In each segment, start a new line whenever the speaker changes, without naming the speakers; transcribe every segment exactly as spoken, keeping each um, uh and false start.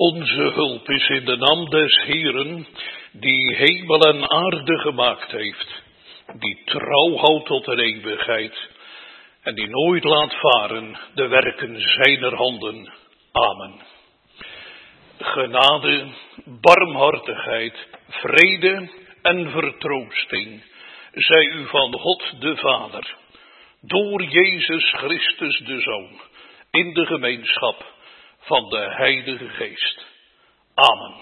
Onze hulp is in de naam des Heeren, die hemel en aarde gemaakt heeft, die trouw houdt tot de eeuwigheid en die nooit laat varen de werken zijner handen. Amen. Genade, barmhartigheid, vrede en vertroosting zij u van God de Vader, door Jezus Christus de Zoon, in de gemeenschap van de Heilige Geest. Amen.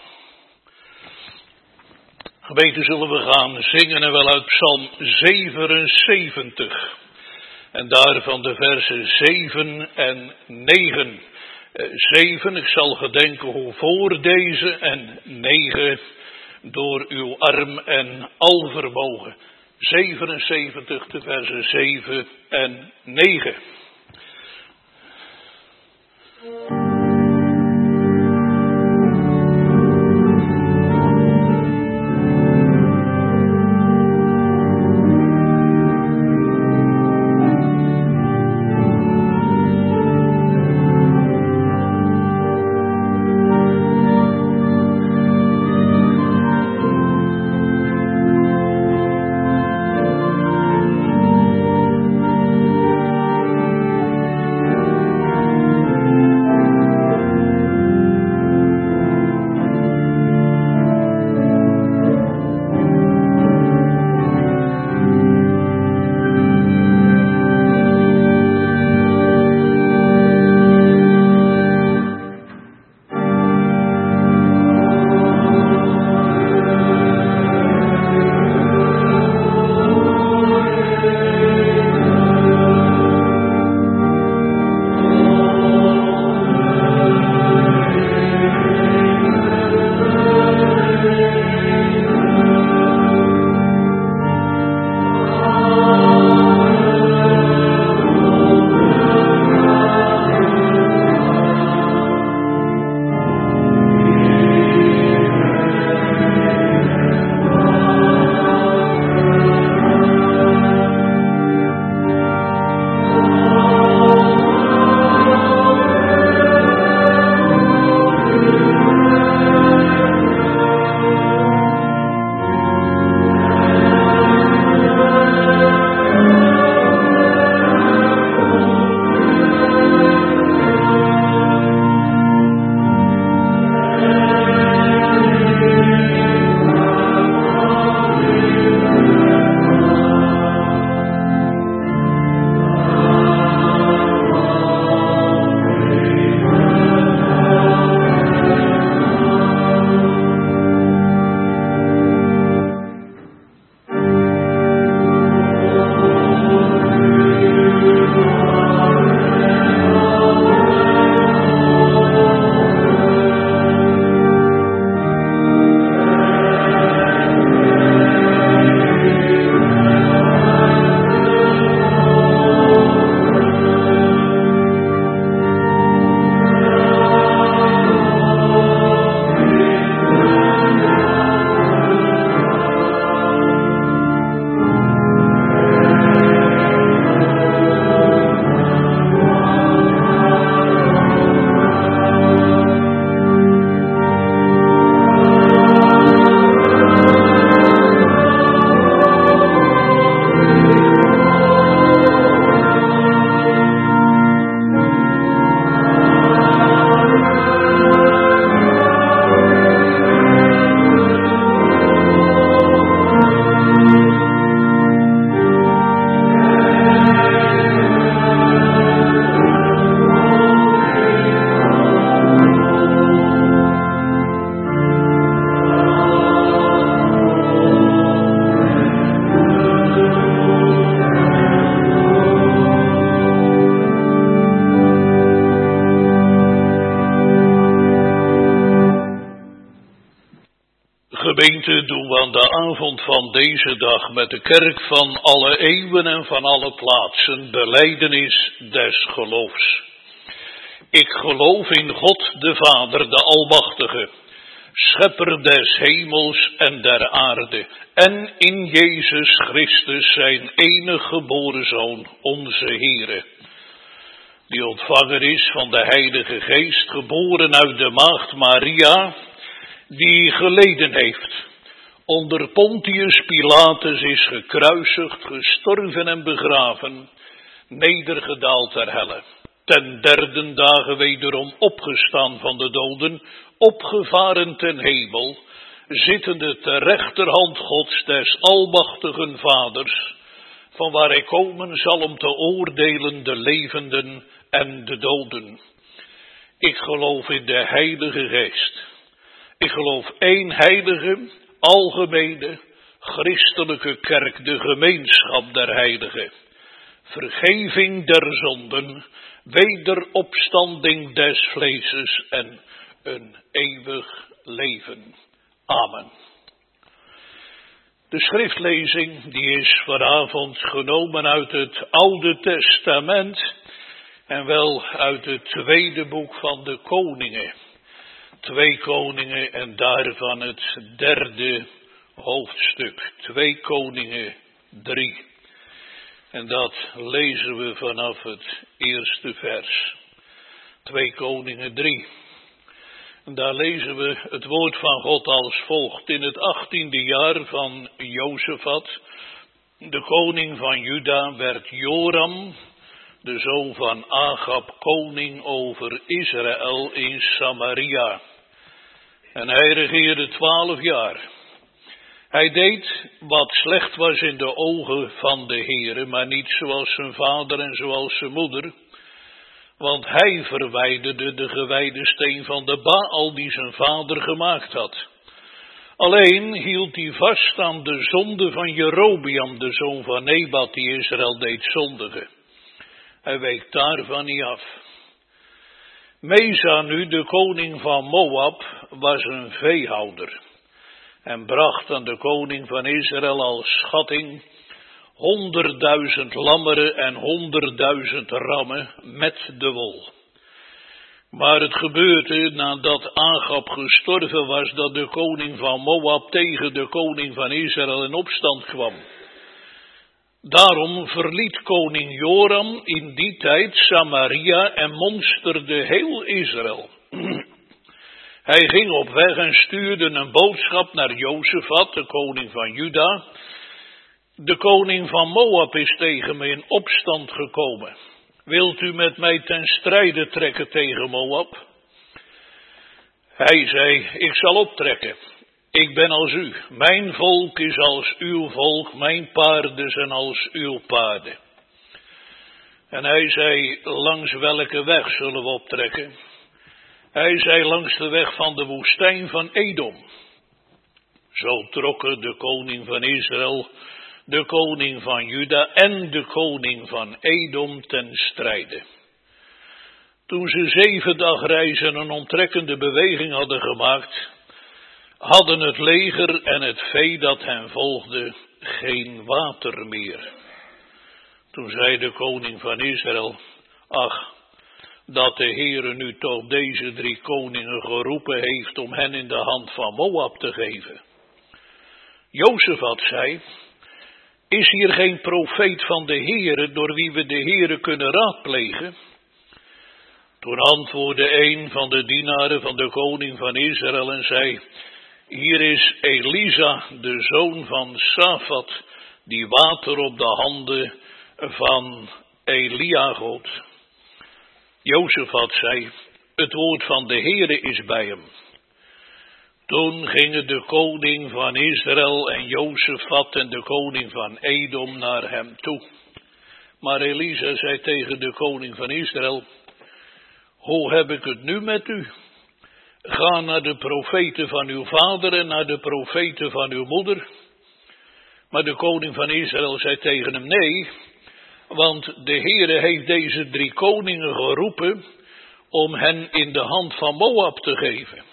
Gemeente, zullen we gaan zingen en wel uit Psalm zevenenzeventig. En daarvan de versen zeven en negen. zeven, ik zal gedenken hoe voor deze, en negen, door uw arm en alvermogen. zevenenzeventig, de versen zeven en negen. Gemeente, doen we aan de avond van deze dag met de kerk van alle eeuwen en van alle plaatsen belijdenis des geloofs. Ik geloof in God de Vader, de Almachtige, schepper des hemels en der aarde, en in Jezus Christus zijn enige geboren Zoon, onze Heere, die ontvanger is van de Heilige Geest, geboren uit de maagd Maria, die geleden heeft. Onder Pontius Pilatus is gekruisigd, gestorven en begraven, nedergedaald ter helle. Ten derde dagen wederom opgestaan van de doden, opgevaren ten hemel, zittende ter rechterhand Gods des almachtigen Vaders, van waar hij komen zal om te oordelen de levenden en de doden. Ik geloof in de Heilige Geest. Ik geloof één heilige, algemene, christelijke kerk, de gemeenschap der heiligen. Vergeving der zonden, wederopstanding des vleeses en een eeuwig leven. Amen. De schriftlezing die is vanavond genomen uit het Oude Testament en wel uit het tweede boek van de Koningen. Twee Koningen en daarvan het derde hoofdstuk. Twee Koningen drie. En dat lezen we vanaf het eerste vers. Twee Koningen drie. En daar lezen we het woord van God als volgt. In het achttiende jaar van Jozefat, de koning van Juda, werd Joram, de zoon van Agab, koning over Israël in Samaria. En hij regeerde twaalf jaar. Hij deed wat slecht was in de ogen van de Heere, maar niet zoals zijn vader en zoals zijn moeder. Want hij verwijderde de gewijde steen van de Baal die zijn vader gemaakt had. Alleen hield hij vast aan de zonde van Jerobeam, de zoon van Nebat, die Israël deed zondigen. Hij week daarvan niet af. Mesa nu, de koning van Moab, was een veehouder. En bracht aan de koning van Israël als schatting honderdduizend lammeren en honderdduizend rammen met de wol. Maar het gebeurde nadat Agab gestorven was, dat de koning van Moab tegen de koning van Israël in opstand kwam. Daarom verliet koning Joram in die tijd Samaria en monsterde heel Israël. Hij ging op weg en stuurde een boodschap naar Jozefat, de koning van Juda. De koning van Moab is tegen me in opstand gekomen. Wilt u met mij ten strijde trekken tegen Moab? Hij zei, ik zal optrekken. Ik ben als u. Mijn volk is als uw volk. Mijn paarden zijn als uw paarden. En hij zei, langs welke weg zullen we optrekken? Hij zei, langs de weg van de woestijn van Edom. Zo trokken de koning van Israël, de koning van Juda en de koning van Edom ten strijde. Toen ze zeven dagreizen een omtrekkende beweging hadden gemaakt, hadden het leger en het vee dat hen volgde geen water meer. Toen zei de koning van Israël, ach, dat de Heere nu toch deze drie koningen geroepen heeft om hen in de hand van Moab te geven. Jozefat zei, is hier geen profeet van de Heere door wie we de Heere kunnen raadplegen? Toen antwoordde een van de dienaren van de koning van Israël en zei, hier is Elisa, de zoon van Safat, die water op de handen van Elia goot. Jozefat zei, het woord van de Heere is bij hem. Toen gingen de koning van Israël en Jozefat en de koning van Edom naar hem toe. Maar Elisa zei tegen de koning van Israël, hoe heb ik het nu met u? Ga naar de profeten van uw vader en naar de profeten van uw moeder. Maar de koning van Israël zei tegen hem, nee, want de Heere heeft deze drie koningen geroepen om hen in de hand van Moab te geven.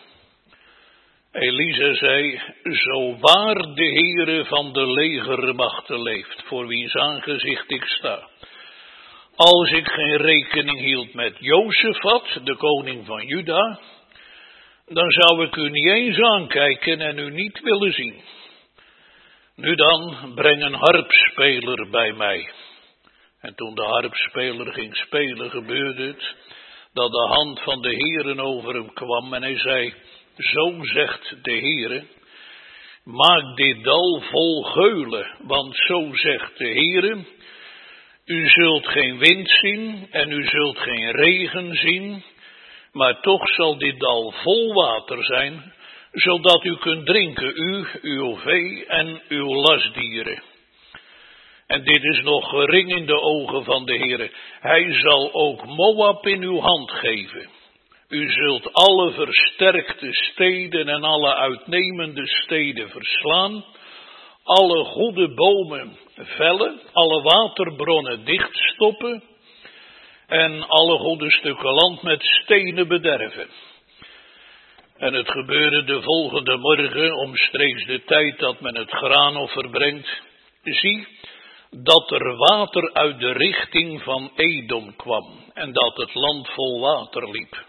Elisa zei, zo waar de Heere van de legermachten leeft, voor wiens aangezicht ik sta. Als ik geen rekening hield met Jozefat, de koning van Juda, dan zou ik u niet eens aankijken en u niet willen zien. Nu dan, breng een harpspeler bij mij. En toen de harpspeler ging spelen, gebeurde het dat de hand van de Heere over hem kwam en hij zei, zo zegt de Heere, maak dit dal vol geulen, want zo zegt de Heere, u zult geen wind zien en u zult geen regen zien, maar toch zal dit dal vol water zijn, zodat u kunt drinken, u, uw vee en uw lastdieren. En dit is nog gering in de ogen van de Heere. Hij zal ook Moab in uw hand geven. U zult alle versterkte steden en alle uitnemende steden verslaan, alle goede bomen vellen, alle waterbronnen dichtstoppen en alle goede stukken land met stenen bederven. En het gebeurde de volgende morgen, omstreeks de tijd dat men het graanoffer brengt, zie, dat er water uit de richting van Edom kwam en dat het land vol water liep.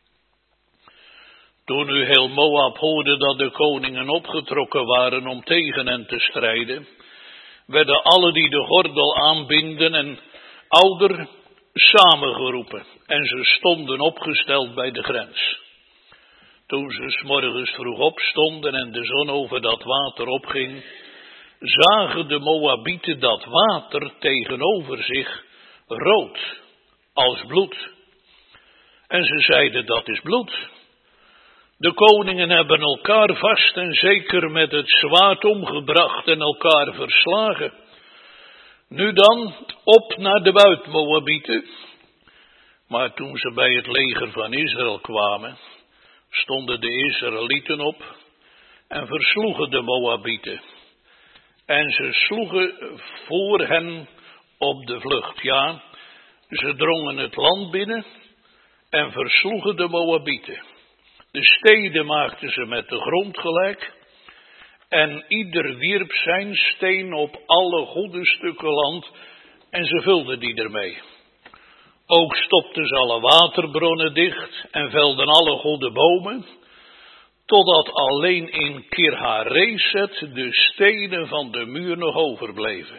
Toen nu heel Moab hoorde dat de koningen opgetrokken waren om tegen hen te strijden, werden alle die de gordel aanbinden en ouder samengeroepen en ze stonden opgesteld bij de grens. Toen ze 's morgens vroeg opstonden en de zon over dat water opging, zagen de Moabieten dat water tegenover zich rood, als bloed. En ze zeiden, dat is bloed. De koningen hebben elkaar vast en zeker met het zwaard omgebracht en elkaar verslagen. Nu dan, op naar de buit, Moabieten. Maar toen ze bij het leger van Israël kwamen, stonden de Israëlieten op en versloegen de Moabieten. En ze sloegen voor hen op de vlucht. Ja, ze drongen het land binnen en versloegen de Moabieten. De steden maakten ze met de grond gelijk. En ieder wierp zijn steen op alle goede stukken land en ze vulden die ermee. Ook stopten ze alle waterbronnen dicht en velden alle goede bomen, totdat alleen in Kirhareset de stenen van de muur nog overbleven.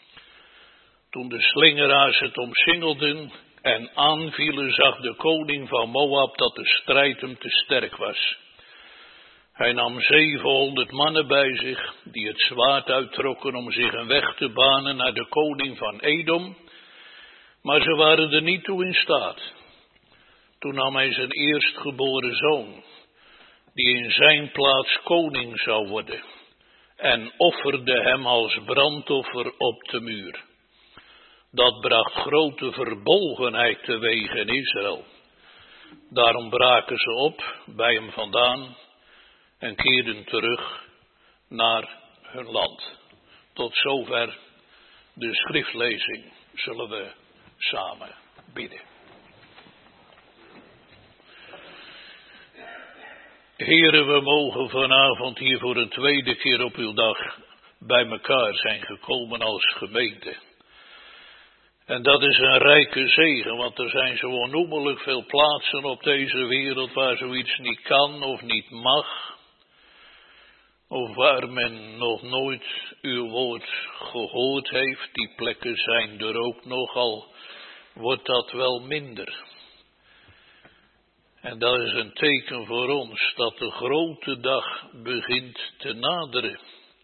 Toen de slingeraars het omsingelden en aanvielen, zag de koning van Moab dat de strijd hem te sterk was. Hij nam zevenhonderd mannen bij zich, die het zwaard uittrokken om zich een weg te banen naar de koning van Edom, maar ze waren er niet toe in staat. Toen nam hij zijn eerstgeboren zoon, die in zijn plaats koning zou worden, en offerde hem als brandoffer op de muur. Dat bracht grote verbolgenheid teweeg in Israël. Daarom braken ze op bij hem vandaan en keerden terug naar hun land. Tot zover de schriftlezing. Zullen we samen bidden. Here, we mogen vanavond hier voor een tweede keer op uw dag bij elkaar zijn gekomen als gemeente. En dat is een rijke zegen, want er zijn zo onnoemelijk veel plaatsen op deze wereld waar zoiets niet kan of niet mag. Of waar men nog nooit uw woord gehoord heeft. Die plekken zijn er ook nogal, wordt dat wel minder. En dat is een teken voor ons dat de grote dag begint te naderen.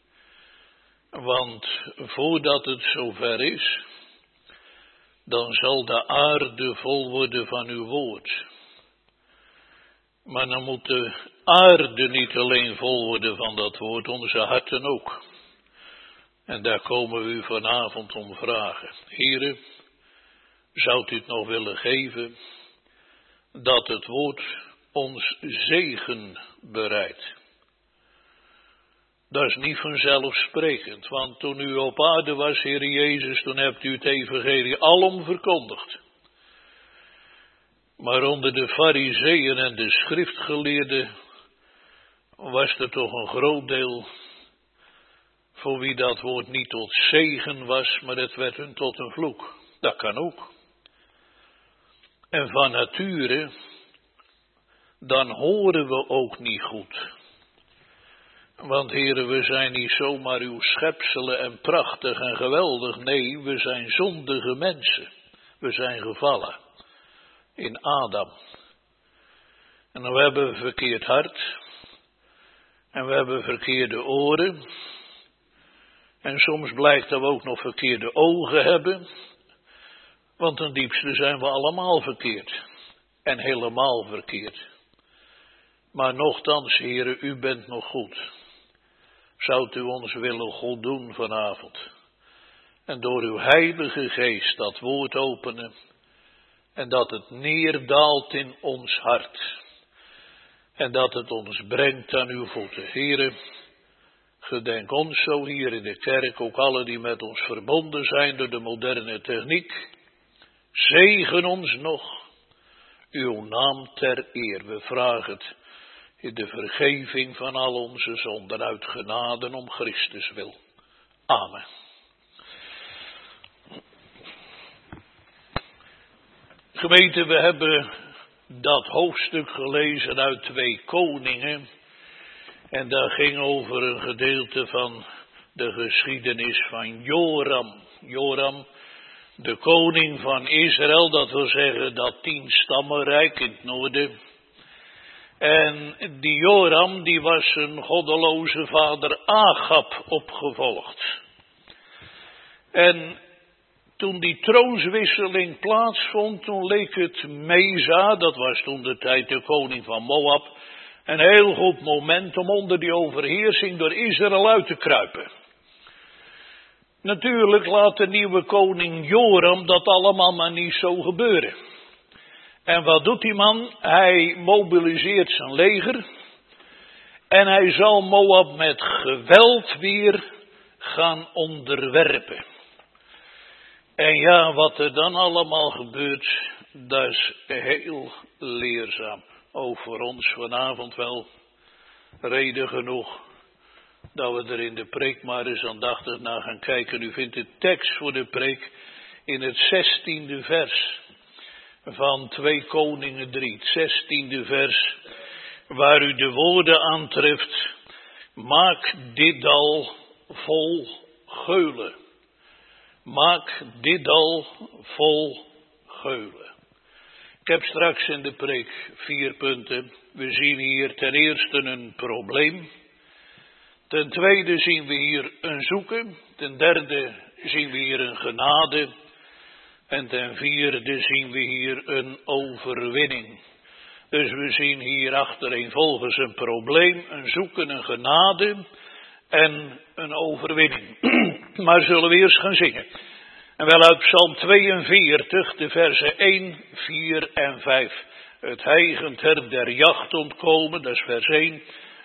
Want voordat het zover is, dan zal de aarde vol worden van uw woord. Maar dan moet de aarde niet alleen vol worden van dat woord, onze harten ook. En daar komen we u vanavond om vragen. Here, zou u het nog willen geven, dat het woord ons zegen bereidt. Dat is niet vanzelfsprekend, want toen u op aarde was, Heer Jezus, toen hebt u het evangelie alom verkondigd. Maar onder de farizeeën en de schriftgeleerden was er toch een groot deel voor wie dat woord niet tot zegen was, maar het werd hun tot een vloek. Dat kan ook. En van nature, dan horen we ook niet goed. Want heren, we zijn niet zomaar uw schepselen en prachtig en geweldig. Nee, we zijn zondige mensen. We zijn gevallen in Adam. En dan hebben we een verkeerd hart. En we hebben verkeerde oren. En soms blijkt dat we ook nog verkeerde ogen hebben. Want ten diepste zijn we allemaal verkeerd. En helemaal verkeerd. Maar nochtans, heren, u bent nog goed. Zou u ons willen goed doen vanavond. En door uw heilige geest dat woord openen. En dat het neerdaalt in ons hart. En dat het ons brengt aan uw voeten. Heren, gedenk ons zo hier in de kerk. Ook alle die met ons verbonden zijn door de moderne techniek. Zegen ons nog. Uw naam ter eer. We vragen het in de vergeving van al onze zonden uit genade om Christus wil. Amen. Gemeente, we hebben dat hoofdstuk gelezen uit Twee Koningen. En dat ging over een gedeelte van de geschiedenis van Joram. Joram, de koning van Israël, dat wil zeggen dat tien stammenrijk in het noorden. En die Joram, die was zijn goddeloze vader Agab opgevolgd. En toen die troonswisseling plaatsvond, toen leek het Mesa, dat was toen de tijd de koning van Moab, een heel goed moment om onder die overheersing door Israël uit te kruipen. Natuurlijk laat de nieuwe koning Joram dat allemaal maar niet zo gebeuren. En wat doet die man? Hij mobiliseert zijn leger en hij zal Moab met geweld weer gaan onderwerpen. En ja, wat er dan allemaal gebeurt, dat is heel leerzaam. Ook voor ons vanavond wel reden genoeg dat we er in de preek maar eens aandachtig naar gaan kijken. U vindt de tekst voor de preek in het zestiende vers van Twee Koningen drie. Het zestiende vers waar u de woorden aantreft. Maak dit dal vol geulen. Maak dit dal vol geulen. Ik heb straks in de preek vier punten. We zien hier ten eerste een probleem. Ten tweede zien we hier een zoeken. Ten derde zien we hier een genade. En ten vierde zien we hier een overwinning. Dus we zien hier achtereenvolgens een probleem, een zoeken, een genade en een overwinning. Maar zullen we eerst gaan zingen. En wel uit Psalm tweeënveertig, de versen één, vier en vijf. Het heigend her der jacht ontkomen, dat is vers één.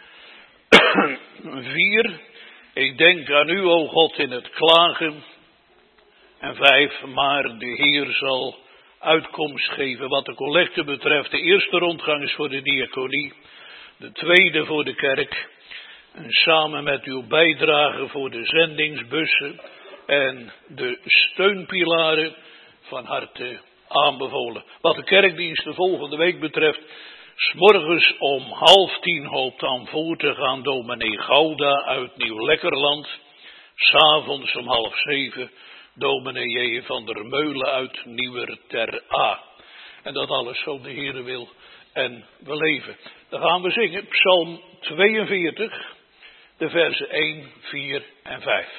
vier, ik denk aan u, o God, in het klagen. En vijf, maar de Heer zal uitkomst geven. Wat de collecte betreft, de eerste rondgang is voor de diaconie. De tweede voor de kerk. En samen met uw bijdrage voor de zendingsbussen en de steunpilaren van harte aanbevolen. Wat de kerkdienst de volgende week betreft, 's morgens om half tien hoopt aan voor te gaan dominee Gouda uit Nieuw-Lekkerland. 's avonds om half zeven dominee J. van der Meulen uit Nieuwer ter A. En dat alles zo de Heere wil en we leven. Dan gaan we zingen Psalm tweeënveertig, de versen één, vier en vijf.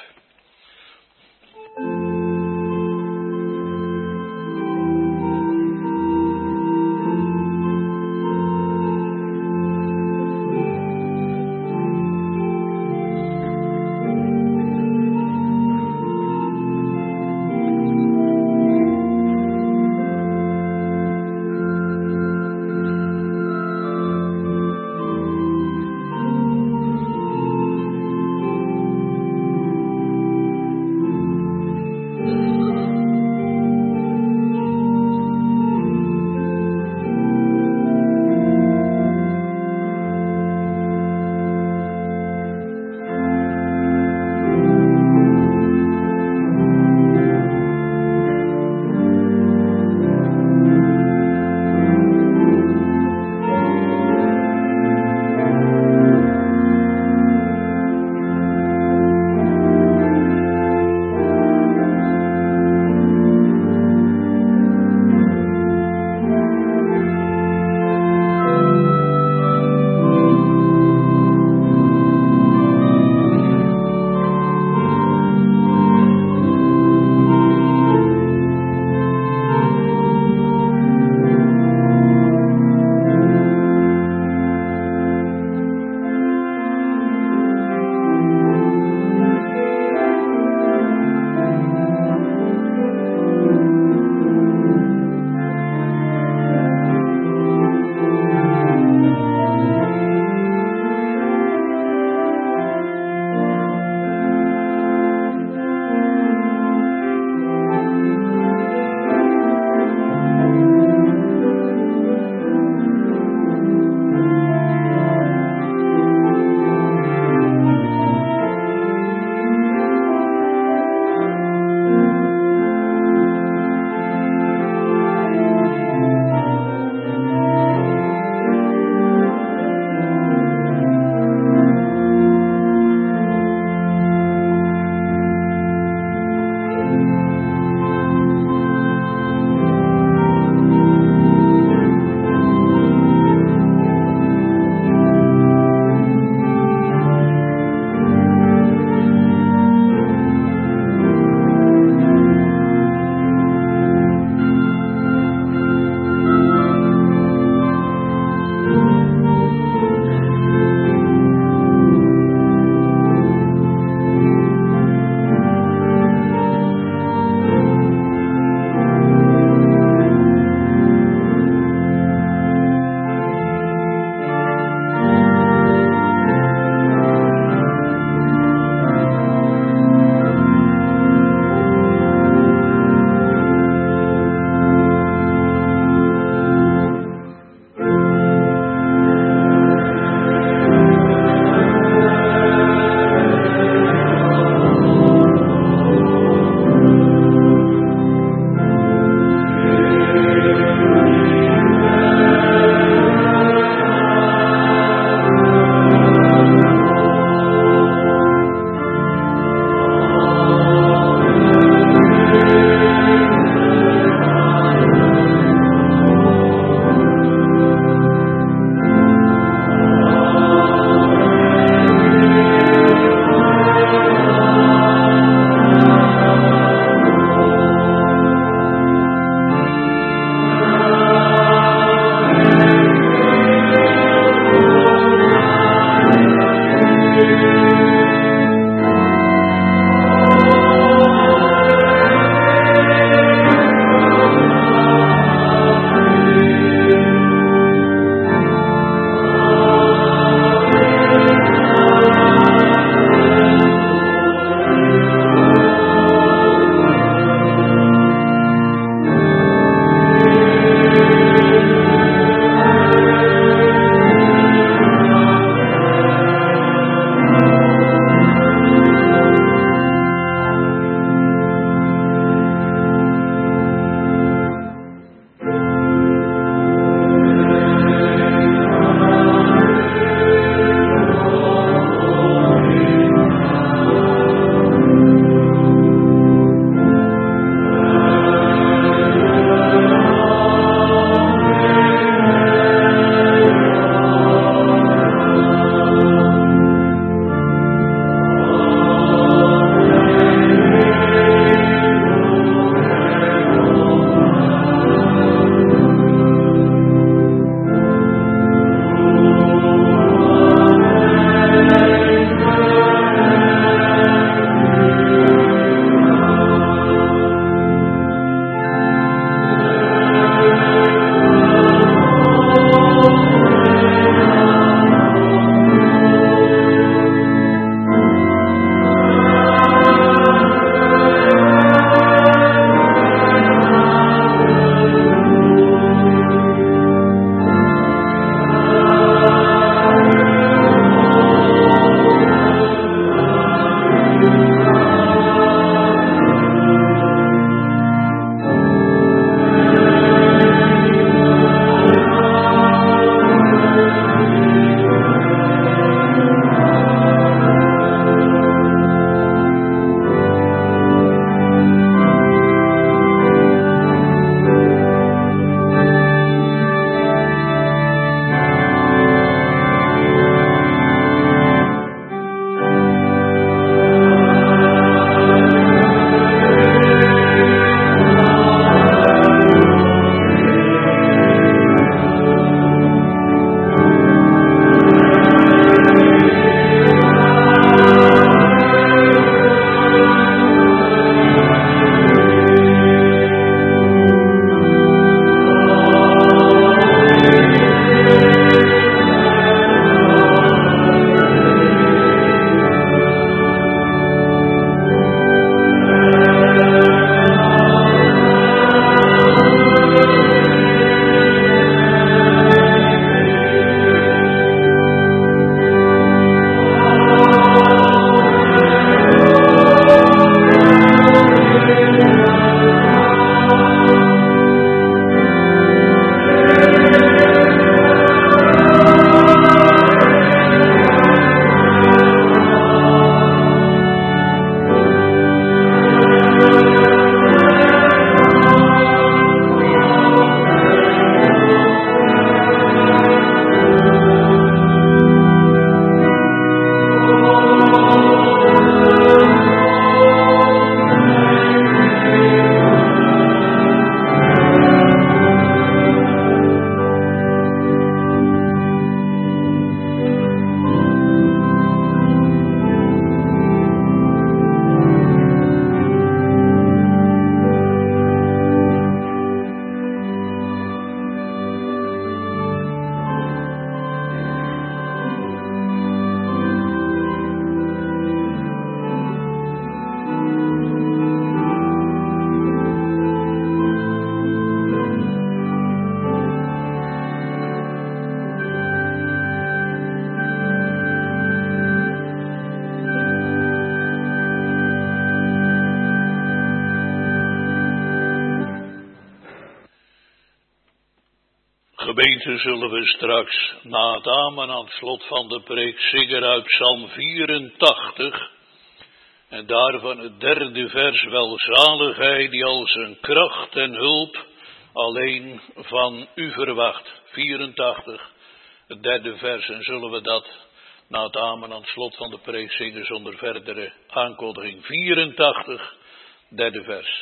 Gemeente, zullen we straks na het amen aan het slot van de preek zingen uit Psalm vierentachtig. En daarvan het derde vers, welzaligheid die als een kracht en hulp alleen van u verwacht. vierentachtig, het derde vers, en zullen we dat na het amen aan het slot van de preek zingen zonder verdere aankondiging. vierentachtig, derde vers.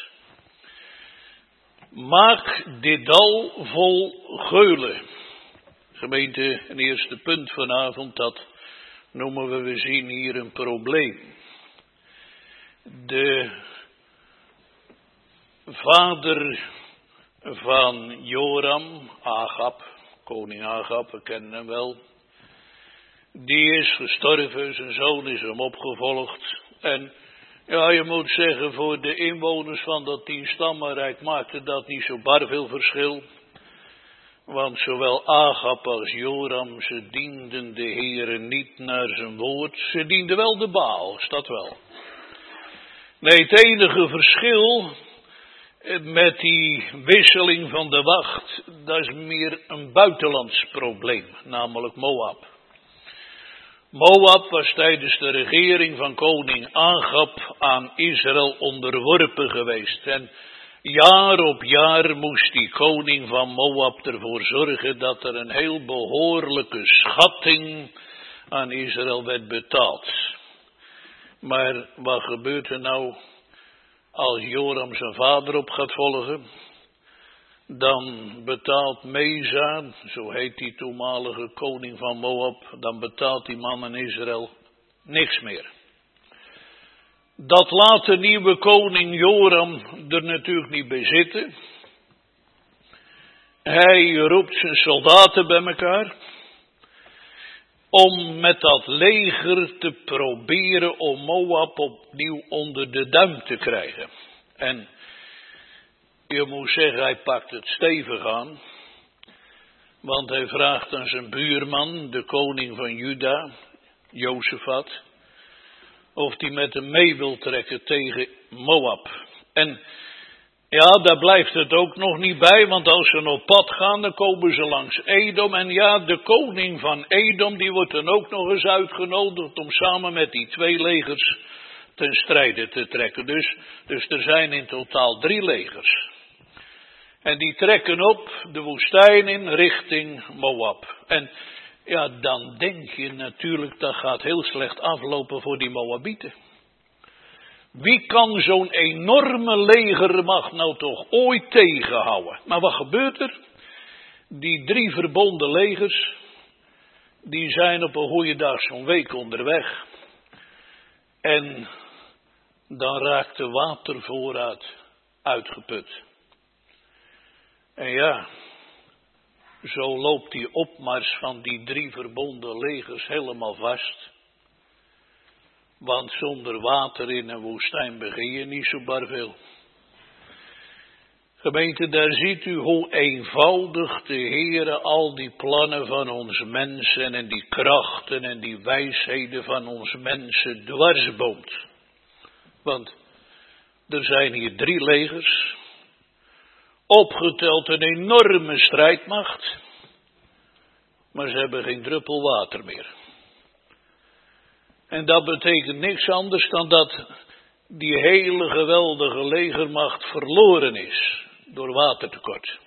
Maak dit dal vol geulen. Gemeente, een eerste punt vanavond, dat noemen we, we zien hier een probleem. De vader van Joram, Agab, koning Agab, we kennen hem wel, die is gestorven, zijn zoon is hem opgevolgd. En ja, je moet zeggen, voor de inwoners van dat tien stammenrijk maakte dat niet zo bar veel verschil. Want zowel Agab als Joram, ze dienden de Heere niet naar zijn woord. Ze dienden wel de Baals, dat wel. Nee, het enige verschil met die wisseling van de wacht, dat is meer een buitenlands probleem, namelijk Moab. Moab was tijdens de regering van koning Agab aan Israël onderworpen geweest. En jaar op jaar moest die koning van Moab ervoor zorgen dat er een heel behoorlijke schatting aan Israël werd betaald. Maar wat gebeurt er nou als Joram zijn vader op gaat volgen? Dan betaalt Meza, zo heet die toenmalige koning van Moab, dan betaalt die man in Israël niks meer. Dat laat de nieuwe koning Joram er natuurlijk niet bij zitten. Hij roept zijn soldaten bij elkaar om met dat leger te proberen om Moab opnieuw onder de duim te krijgen. En je moet zeggen, hij pakt het stevig aan, want hij vraagt aan zijn buurman, de koning van Juda, Jozefat, of hij met hem mee wil trekken tegen Moab. En ja, daar blijft het ook nog niet bij, want als ze op pad gaan, dan komen ze langs Edom. En ja, de koning van Edom, die wordt dan ook nog eens uitgenodigd om samen met die twee legers ten strijde te trekken. Dus, dus er zijn in totaal drie legers. En die trekken op de woestijn in richting Moab. En ja, dan denk je natuurlijk, dat gaat heel slecht aflopen voor die Moabieten. Wie kan zo'n enorme legermacht nou toch ooit tegenhouden? Maar wat gebeurt er? Die drie verbonden legers, die zijn op een goede dag zo'n week onderweg. En dan raakt de watervoorraad uitgeput. En ja, zo loopt die opmars van die drie verbonden legers helemaal vast. Want zonder water in een woestijn begin je niet zo bar veel. Gemeente, daar ziet u hoe eenvoudig de Heere al die plannen van ons mensen en die krachten en die wijsheden van ons mensen dwarsboomt. Want er zijn hier drie legers, opgeteld een enorme strijdmacht, maar ze hebben geen druppel water meer. En dat betekent niks anders dan dat die hele geweldige legermacht verloren is door watertekort.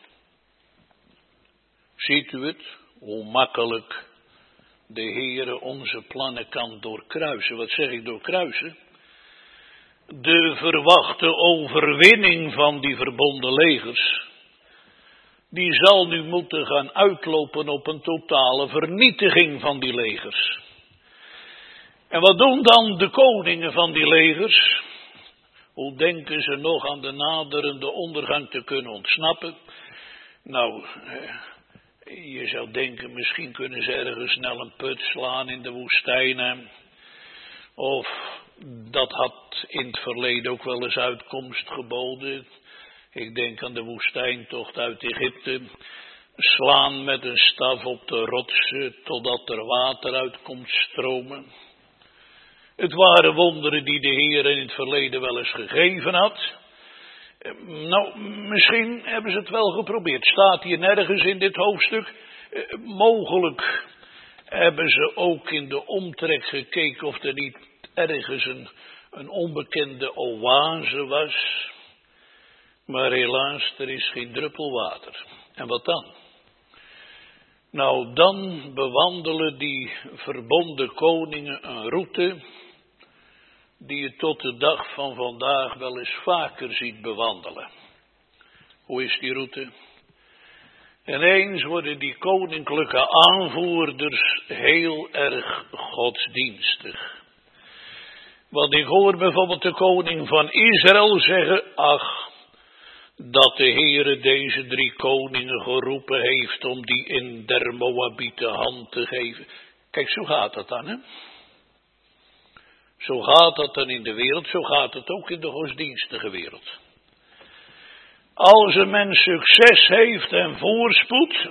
Ziet u het? Hoe makkelijk de Heere onze plannen kan doorkruisen. Wat zeg ik doorkruisen? De verwachte overwinning van die verbonden legers, die zal nu moeten gaan uitlopen op een totale vernietiging van die legers. En wat doen dan de koningen van die legers? Hoe denken ze nog aan de naderende ondergang te kunnen ontsnappen? Nou, je zou denken, misschien kunnen ze ergens snel een put slaan in de woestijn. Of dat had in het verleden ook wel eens uitkomst geboden. Ik denk aan de woestijntocht uit Egypte. Slaan met een staf op de rotsen totdat er water uit komt stromen. Het waren wonderen die de Heer in het verleden wel eens gegeven had. Nou, misschien hebben ze het wel geprobeerd. Staat hier nergens in dit hoofdstuk. Mogelijk hebben ze ook in de omtrek gekeken of er niet ergens een, een onbekende oase was. Maar helaas, er is geen druppel water. En wat dan? Nou, dan bewandelen die verbonden koningen een route die je tot de dag van vandaag wel eens vaker ziet bewandelen. Hoe is die route? Ineens worden die koninklijke aanvoerders heel erg godsdienstig. Want ik hoor bijvoorbeeld de koning van Israël zeggen, ach, dat de Heere deze drie koningen geroepen heeft om die in der Moabieten hand te geven. Kijk, zo gaat dat dan, hè? Zo gaat dat dan in de wereld, zo gaat het ook in de godsdienstige wereld. Als een mens succes heeft en voorspoed,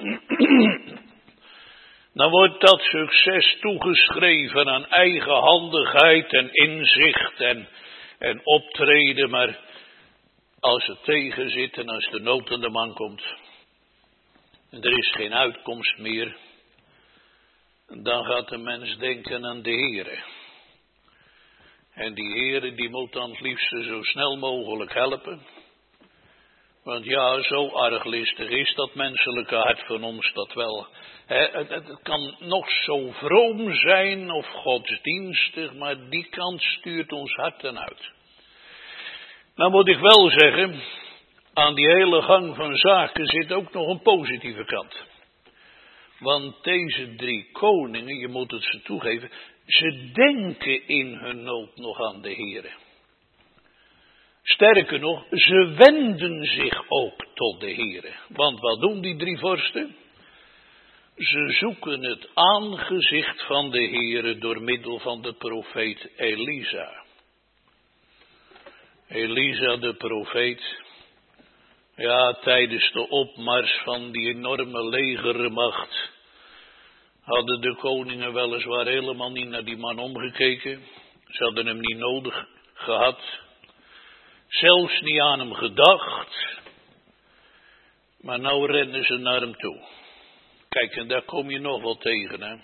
dan wordt dat succes toegeschreven aan eigenhandigheid en inzicht en, en optreden. Maar als het tegen zit en als de nood aan de man komt en er is geen uitkomst meer, dan gaat de mens denken aan de Heere. En die Heere die moet dan het liefste zo snel mogelijk helpen. Want ja, zo arglistig is dat menselijke hart van ons dat wel. He, het, het kan nog zo vroom zijn of godsdienstig, maar die kant stuurt ons hart dan uit. Nou moet ik wel zeggen, aan die hele gang van zaken zit ook nog een positieve kant. Want deze drie koningen, je moet het ze toegeven, ze denken in hun nood nog aan de Heere. Sterker nog, ze wenden zich ook tot de Heere. Want wat doen die drie vorsten? Ze zoeken het aangezicht van de Heere door middel van de profeet Elisa. Elisa de profeet, ja, tijdens de opmars van die enorme legermacht hadden de koningen weliswaar helemaal niet naar die man omgekeken. Ze hadden hem niet nodig gehad. Zelfs niet aan hem gedacht. Maar nou rennen ze naar hem toe. Kijk, en daar kom je nog wel tegen, hè.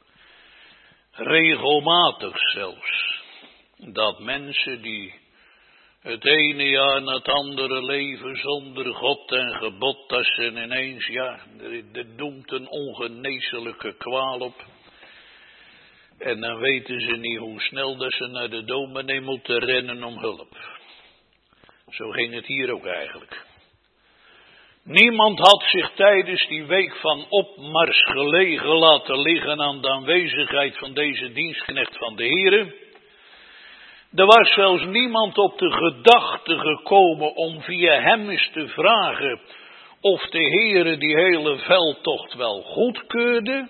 Regelmatig zelfs. Dat mensen die het ene jaar na het andere leven zonder God en gebod, dat ze ineens, ja, er doemt een ongeneeslijke kwaal op. En dan weten ze niet hoe snel dat ze naar de dominee moeten rennen om hulp. Zo ging het hier ook eigenlijk. Niemand had zich tijdens die week van opmars gelegen laten liggen aan de aanwezigheid van deze dienstknecht van de Heere. Er was zelfs niemand op de gedachte gekomen om via hem eens te vragen of de Heere die hele veldtocht wel goedkeurde.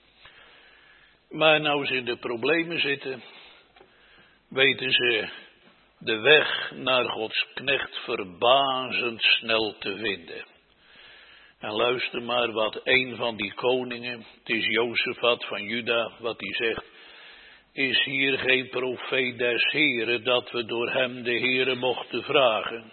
Maar nou ze in de problemen zitten, weten ze de weg naar Gods knecht verbazend snel te vinden. En luister maar wat een van die koningen, het is Jozefat van Juda, wat hij zegt. Is hier geen profeet des Heren dat we door hem de Heren mochten vragen?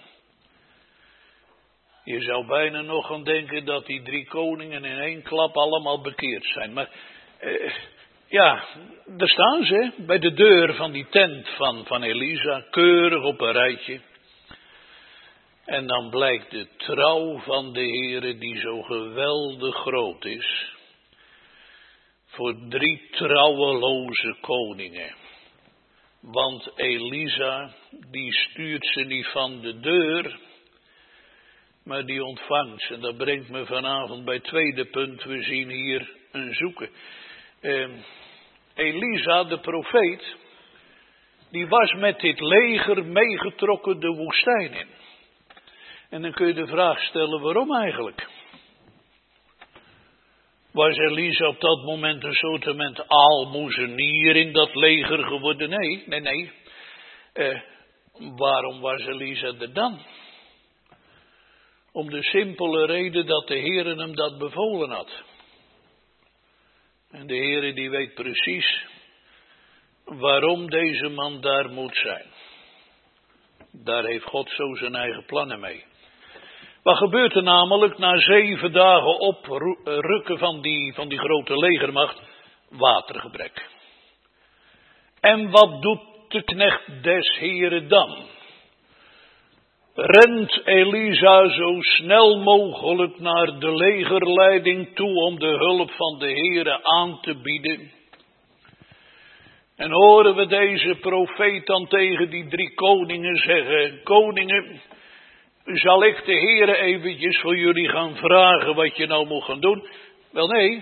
Je zou bijna nog gaan denken dat die drie koningen in één klap allemaal bekeerd zijn. Maar eh, ja, daar staan ze bij de deur van die tent van, van Elisa, keurig op een rijtje. En dan blijkt de trouw van de Heere die zo geweldig groot is. Voor drie trouweloze koningen. Want Elisa, die stuurt ze niet van de deur, maar die ontvangt ze. En dat brengt me vanavond bij het tweede punt. We zien hier een zoeken. Eh, Elisa, de profeet, die was met dit leger meegetrokken de woestijn in. En dan kun je de vraag stellen, waarom eigenlijk? Was Elisa op dat moment een soort aalmoezenier in dat leger geworden? Nee, nee, nee. Eh, waarom was Elisa er dan? Om de simpele reden dat de Heere hem dat bevolen had. En de Heere die weet precies waarom deze man daar moet zijn. Daar heeft God zo zijn eigen plannen mee. Wat gebeurt er namelijk na zeven dagen oprukken van die, van die grote legermacht? Watergebrek. En wat doet de knecht des Heren dan? Rent Elisa zo snel mogelijk naar de legerleiding toe om de hulp van de Heren aan te bieden. En horen we deze profeet dan tegen die drie koningen zeggen: koningen, zal ik de Heren eventjes voor jullie gaan vragen wat je nou moet gaan doen? Wel nee,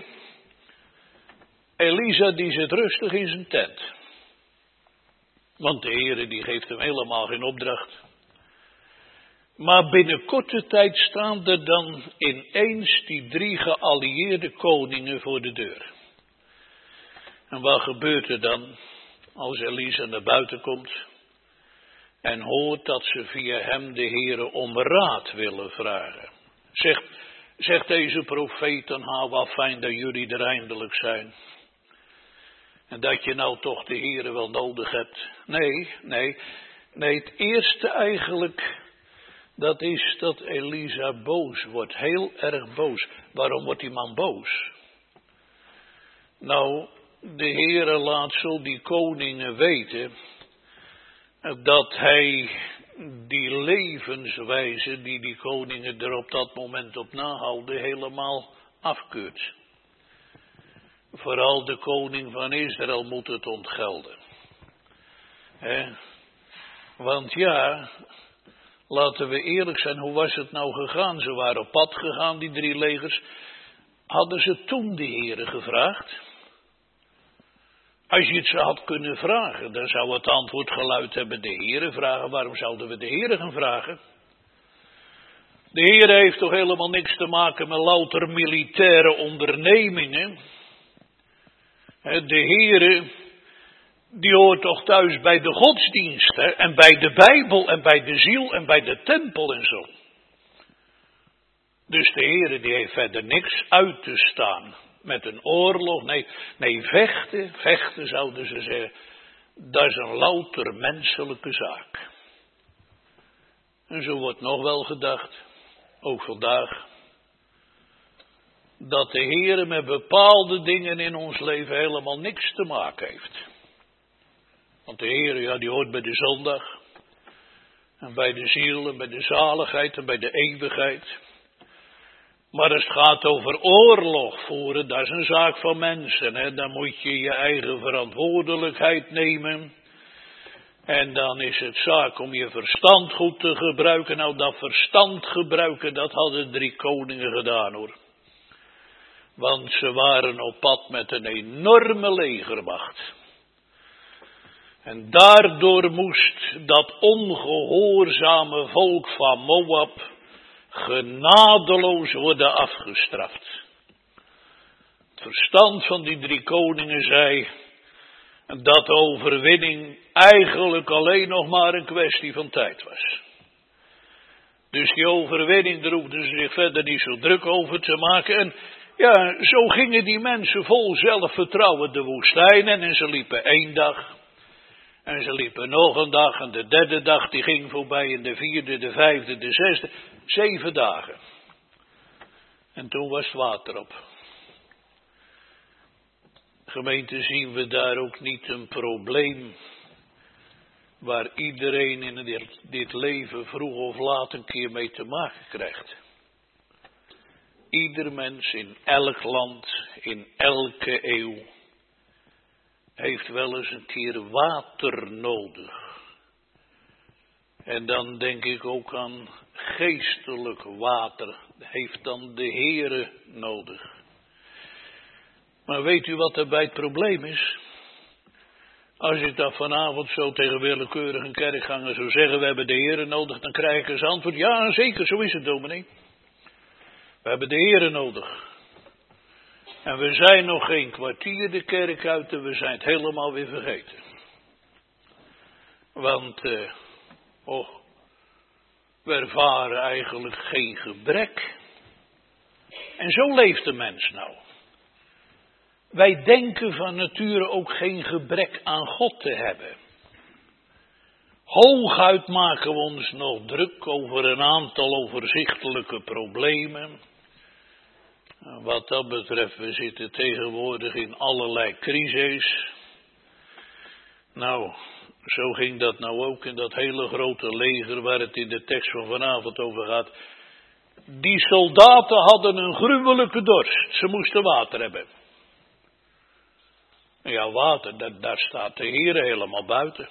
Elisa die zit rustig in zijn tent. Want de Heere die geeft hem helemaal geen opdracht. Maar binnen korte tijd staan er dan ineens die drie geallieerde koningen voor de deur. En wat gebeurt er dan als Elisa naar buiten komt en hoort dat ze via hem de Heere om raad willen vragen? Zegt, zegt deze profeet dan: ha, wat fijn dat jullie er eindelijk zijn. En dat je nou toch de Heere wel nodig hebt. Nee, nee, nee, het eerste eigenlijk, dat is dat Elisa boos wordt. Heel erg boos. Waarom wordt die man boos? Nou, de Heere laat zo die koningen weten dat hij die levenswijze die die koningen er op dat moment op nahouden helemaal afkeurt. Vooral de koning van Israël moet het ontgelden. He? Want ja, laten we eerlijk zijn, hoe was het nou gegaan? Ze waren op pad gegaan, die drie legers. Hadden ze toen de Heere gevraagd? Als je het ze had kunnen vragen, dan zou het antwoord geluid hebben: de Heere vragen. Waarom zouden we de Heere gaan vragen? De Heere heeft toch helemaal niks te maken met louter militaire ondernemingen? De Heere, die hoort toch thuis bij de godsdienst, hè? En bij de Bijbel en bij de ziel en bij de tempel en zo. Dus de Heere die heeft verder niks uit te staan met een oorlog. Nee, nee, vechten, vechten zouden ze zeggen, dat is een louter menselijke zaak. En zo wordt nog wel gedacht, ook vandaag, dat de Heere met bepaalde dingen in ons leven helemaal niks te maken heeft. Want de Heere, ja, die hoort bij de zondag. En bij de ziel en bij de zaligheid en bij de eeuwigheid. Maar als het gaat over oorlog voeren, dat is een zaak van mensen. Hè? Dan moet je je eigen verantwoordelijkheid nemen. En dan is het zaak om je verstand goed te gebruiken. Nou, dat verstand gebruiken, dat hadden drie koningen gedaan, hoor. Want ze waren op pad met een enorme legermacht. En daardoor moest dat ongehoorzame volk van Moab genadeloos worden afgestraft. Het verstand van die drie koningen zei dat de overwinning eigenlijk alleen nog maar een kwestie van tijd was. Dus die overwinning, daar hoefden ze zich verder niet zo druk over te maken. En ja, zo gingen die mensen vol zelfvertrouwen de woestijn in en ze liepen één dag. En ze liepen nog een dag en de derde dag die ging voorbij en de vierde, de vijfde, de zesde. Zeven dagen. En toen was het water op. Gemeente, zien we daar ook niet een probleem waar iedereen in dit, dit leven vroeg of laat een keer mee te maken krijgt. Ieder mens in elk land, in elke eeuw, heeft wel eens een keer water nodig. En dan denk ik ook aan geestelijk water. Heeft dan de Heere nodig. Maar weet u wat er bij het probleem is? Als ik dat vanavond zo tegen willekeurig een kerkganger zou zeggen, we hebben de Heere nodig, dan krijg ik als antwoord: ja, zeker, zo is het, dominee. We hebben de Heere nodig. En we zijn nog geen kwartier de kerk uit en we zijn het helemaal weer vergeten. Want, uh, oh, we ervaren eigenlijk geen gebrek. En zo leeft de mens nou. Wij denken van nature ook geen gebrek aan God te hebben. Hooguit maken we ons nog druk over een aantal overzichtelijke problemen. Wat dat betreft, we zitten tegenwoordig in allerlei crises. Nou, zo ging dat nou ook in dat hele grote leger waar het in de tekst van vanavond over gaat. Die soldaten hadden een gruwelijke dorst. Ze moesten water hebben. Ja, water, dat, daar staat de Heer helemaal buiten.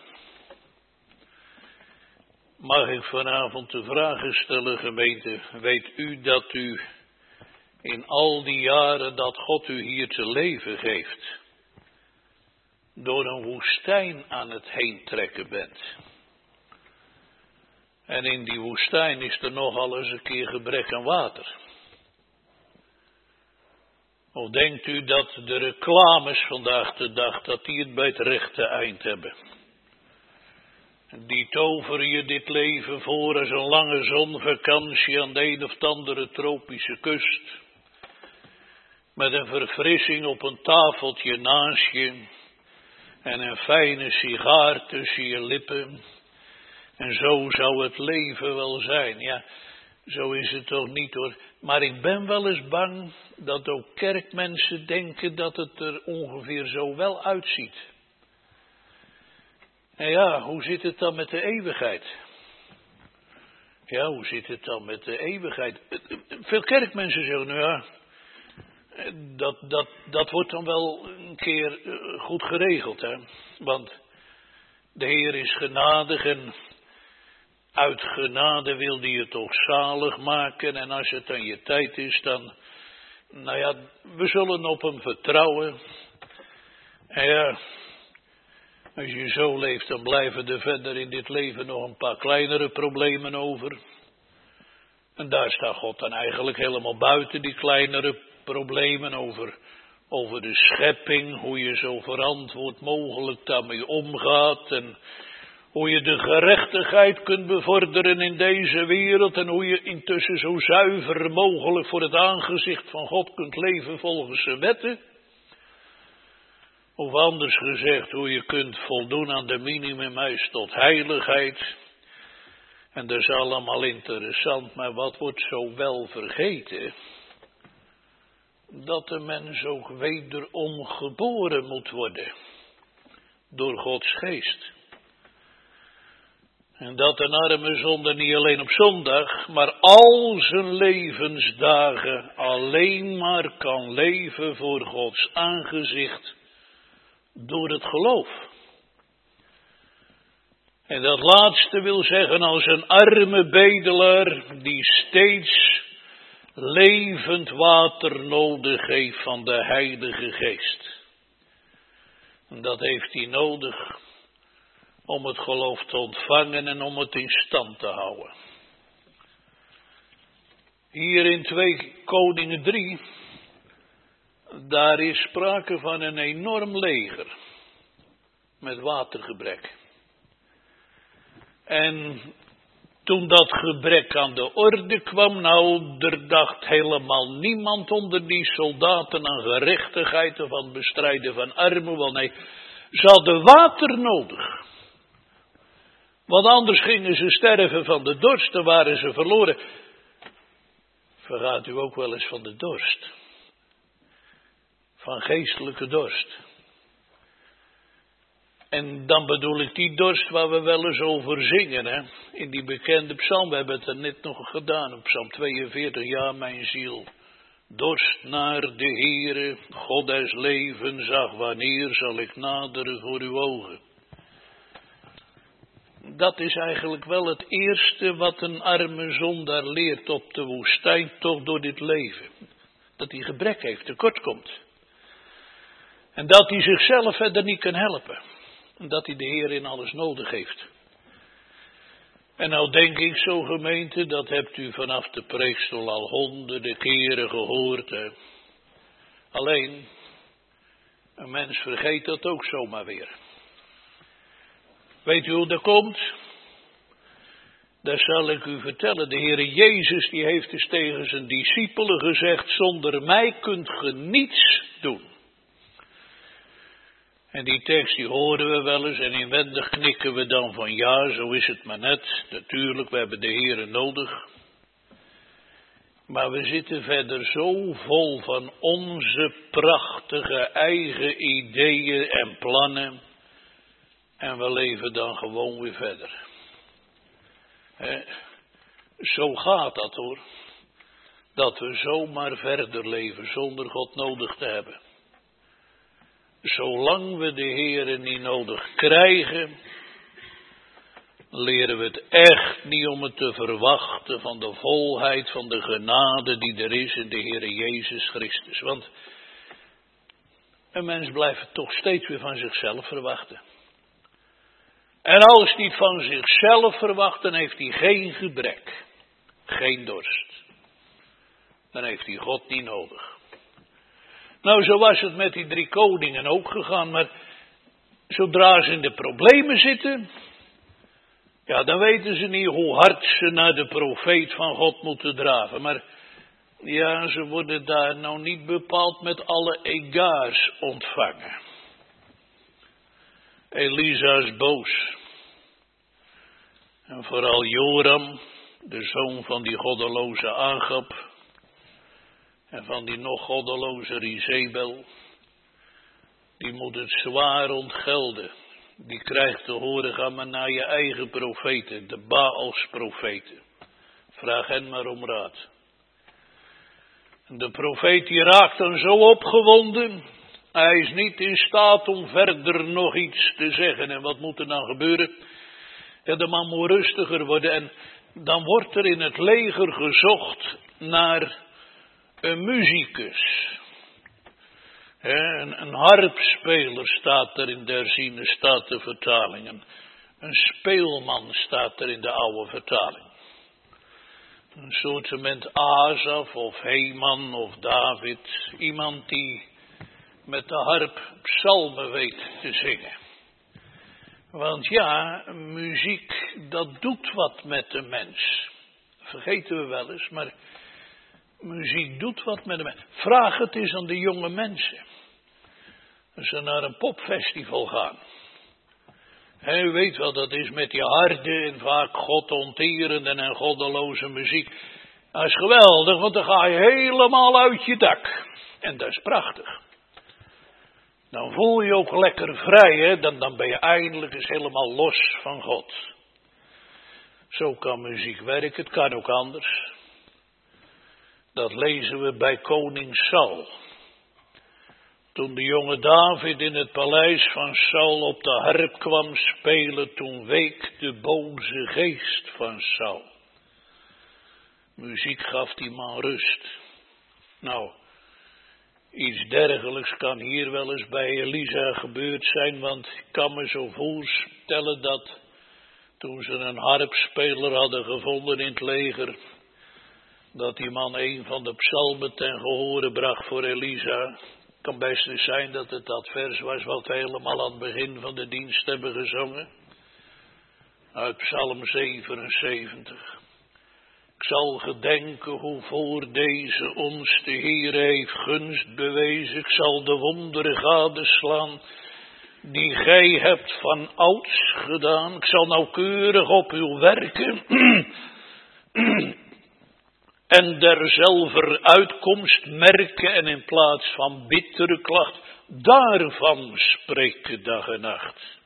Mag ik vanavond de vragen stellen, gemeente? Weet u dat u in al die jaren dat God u hier te leven geeft, door een woestijn aan het heen trekken bent? En in die woestijn is er nogal eens een keer gebrek aan water. Of denkt u dat de reclames vandaag de dag, dat die het bij het rechte eind hebben? Die toveren je dit leven voor als een lange zonvakantie aan de een of andere tropische kust. Met een verfrissing op een tafeltje naast je. En een fijne sigaar tussen je lippen. En zo zou het leven wel zijn. Ja, zo is het toch niet hoor. Maar ik ben wel eens bang dat ook kerkmensen denken dat het er ongeveer zo wel uitziet. En ja, hoe zit het dan met de eeuwigheid? Ja, hoe zit het dan met de eeuwigheid? Veel kerkmensen zeggen, nou ja, dat, dat, dat wordt dan wel een keer goed geregeld, hè. Want de Heer is genadig en uit genade wil hij je toch zalig maken. En als het aan je tijd is, dan, nou ja, we zullen op hem vertrouwen. En ja, als je zo leeft, dan blijven er verder in dit leven nog een paar kleinere problemen over. En daar staat God dan eigenlijk helemaal buiten, die kleinere problemen over, over de schepping, hoe je zo verantwoord mogelijk daarmee omgaat en hoe je de gerechtigheid kunt bevorderen in deze wereld en hoe je intussen zo zuiver mogelijk voor het aangezicht van God kunt leven volgens zijn wetten. Of anders gezegd, hoe je kunt voldoen aan de minimumeis tot heiligheid. En dat is allemaal interessant, maar wat wordt zo wel vergeten? Dat de mens ook wederom geboren moet worden. Door Gods geest. En dat een arme zondaar niet alleen op zondag, maar al zijn levensdagen alleen maar kan leven voor Gods aangezicht. Door het geloof. En dat laatste wil zeggen als een arme bedelaar die steeds levend water nodig heeft van de Heilige Geest. En dat heeft hij nodig om het geloof te ontvangen en om het in stand te houden. Hier in twee Koningen drie, daar is sprake van een enorm leger met watergebrek. En toen dat gebrek aan de orde kwam, nou, er dacht helemaal niemand onder die soldaten aan gerechtigheid of aan het bestrijden van armen. Want nee, ze hadden water nodig. Want anders gingen ze sterven van de dorst, dan waren ze verloren. Vergaat u ook wel eens van de dorst? Van geestelijke dorst. En dan bedoel ik die dorst waar we wel eens over zingen, hè. In die bekende psalm, we hebben het er net nog gedaan, op psalm tweeënveertig. Ja, mijn ziel, dorst naar de Heere, God des levens, ach, wanneer zal ik naderen voor uw ogen. Dat is eigenlijk wel het eerste wat een arme zondaar leert op de woestijn, toch door dit leven. Dat hij gebrek heeft, tekort komt. En dat hij zichzelf verder niet kan helpen. En dat hij de Heer in alles nodig heeft. En nou denk ik zo, gemeente, dat hebt u vanaf de preekstoel al honderden keren gehoord. Hè. Alleen, een mens vergeet dat ook zomaar weer. Weet u hoe dat komt? Dat zal ik u vertellen. De Heer Jezus die heeft eens tegen zijn discipelen gezegd, zonder mij kunt ge niets doen. En die tekst die horen we wel eens en inwendig knikken we dan van ja, zo is het maar net. Natuurlijk, we hebben de Heere nodig. Maar we zitten verder zo vol van onze prachtige eigen ideeën en plannen. En we leven dan gewoon weer verder. He, zo gaat dat hoor. Dat we zomaar verder leven zonder God nodig te hebben. Zolang we de Heere niet nodig krijgen, leren we het echt niet om het te verwachten van de volheid van de genade die er is in de Heere Jezus Christus. Want een mens blijft het toch steeds weer van zichzelf verwachten. En als hij het van zichzelf verwacht, dan heeft hij geen gebrek, geen dorst. Dan heeft hij God niet nodig. Nou, zo was het met die drie koningen ook gegaan, maar zodra ze in de problemen zitten, ja, dan weten ze niet hoe hard ze naar de profeet van God moeten draven. Maar ja, ze worden daar nou niet bepaald met alle egaars ontvangen. Elisa is boos. En vooral Joram, de zoon van die goddeloze Agab. En van die nog goddeloze Izebel. Die moet het zwaar ontgelden. Die krijgt te horen, ga maar naar je eigen profeten, de Baals profeten. Vraag hen maar om raad. En de profeet die raakt dan zo opgewonden. Hij is niet in staat om verder nog iets te zeggen. En wat moet er dan gebeuren? Ja, de man moet rustiger worden. En dan wordt er in het leger gezocht naar een muzikus. He, een, een harpspeler staat er in de herziene statenvertalingen. Een speelman staat er in de oude vertaling. Een soortement Asaf of Heman of David. Iemand die met de harp psalmen weet te zingen. Want ja, muziek, dat doet wat met de mens. Dat vergeten we wel eens, maar muziek doet wat met de mens. Vraag het eens aan de jonge mensen. Als ze naar een popfestival gaan. He, u weet wel, dat is met die harde en vaak godonterende en goddeloze muziek. Dat is geweldig, want dan ga je helemaal uit je dak. En dat is prachtig. Dan voel je ook lekker vrij, hè? Dan, dan ben je eindelijk eens helemaal los van God. Zo kan muziek werken, het kan ook anders. Dat lezen we bij koning Saul. Toen de jonge David in het paleis van Saul op de harp kwam spelen, toen week de boze geest van Saul. Muziek gaf die man rust. Nou, iets dergelijks kan hier wel eens bij Elisa gebeurd zijn, want ik kan me zo voorstellen dat toen ze een harpspeler hadden gevonden in het leger, dat die man een van de psalmen ten gehore bracht voor Elisa. Het kan best eens zijn dat het dat vers was wat we helemaal aan het begin van de dienst hebben gezongen. Uit Psalm zevenenzeventig. Ik zal gedenken hoe voor deze ons de Heer heeft gunst bewezen. Ik zal de wonderen gadeslaan die gij hebt van ouds gedaan. Ik zal nauwkeurig op uw werken en derzelver uitkomst merken en in plaats van bittere klacht daarvan spreken dag en nacht.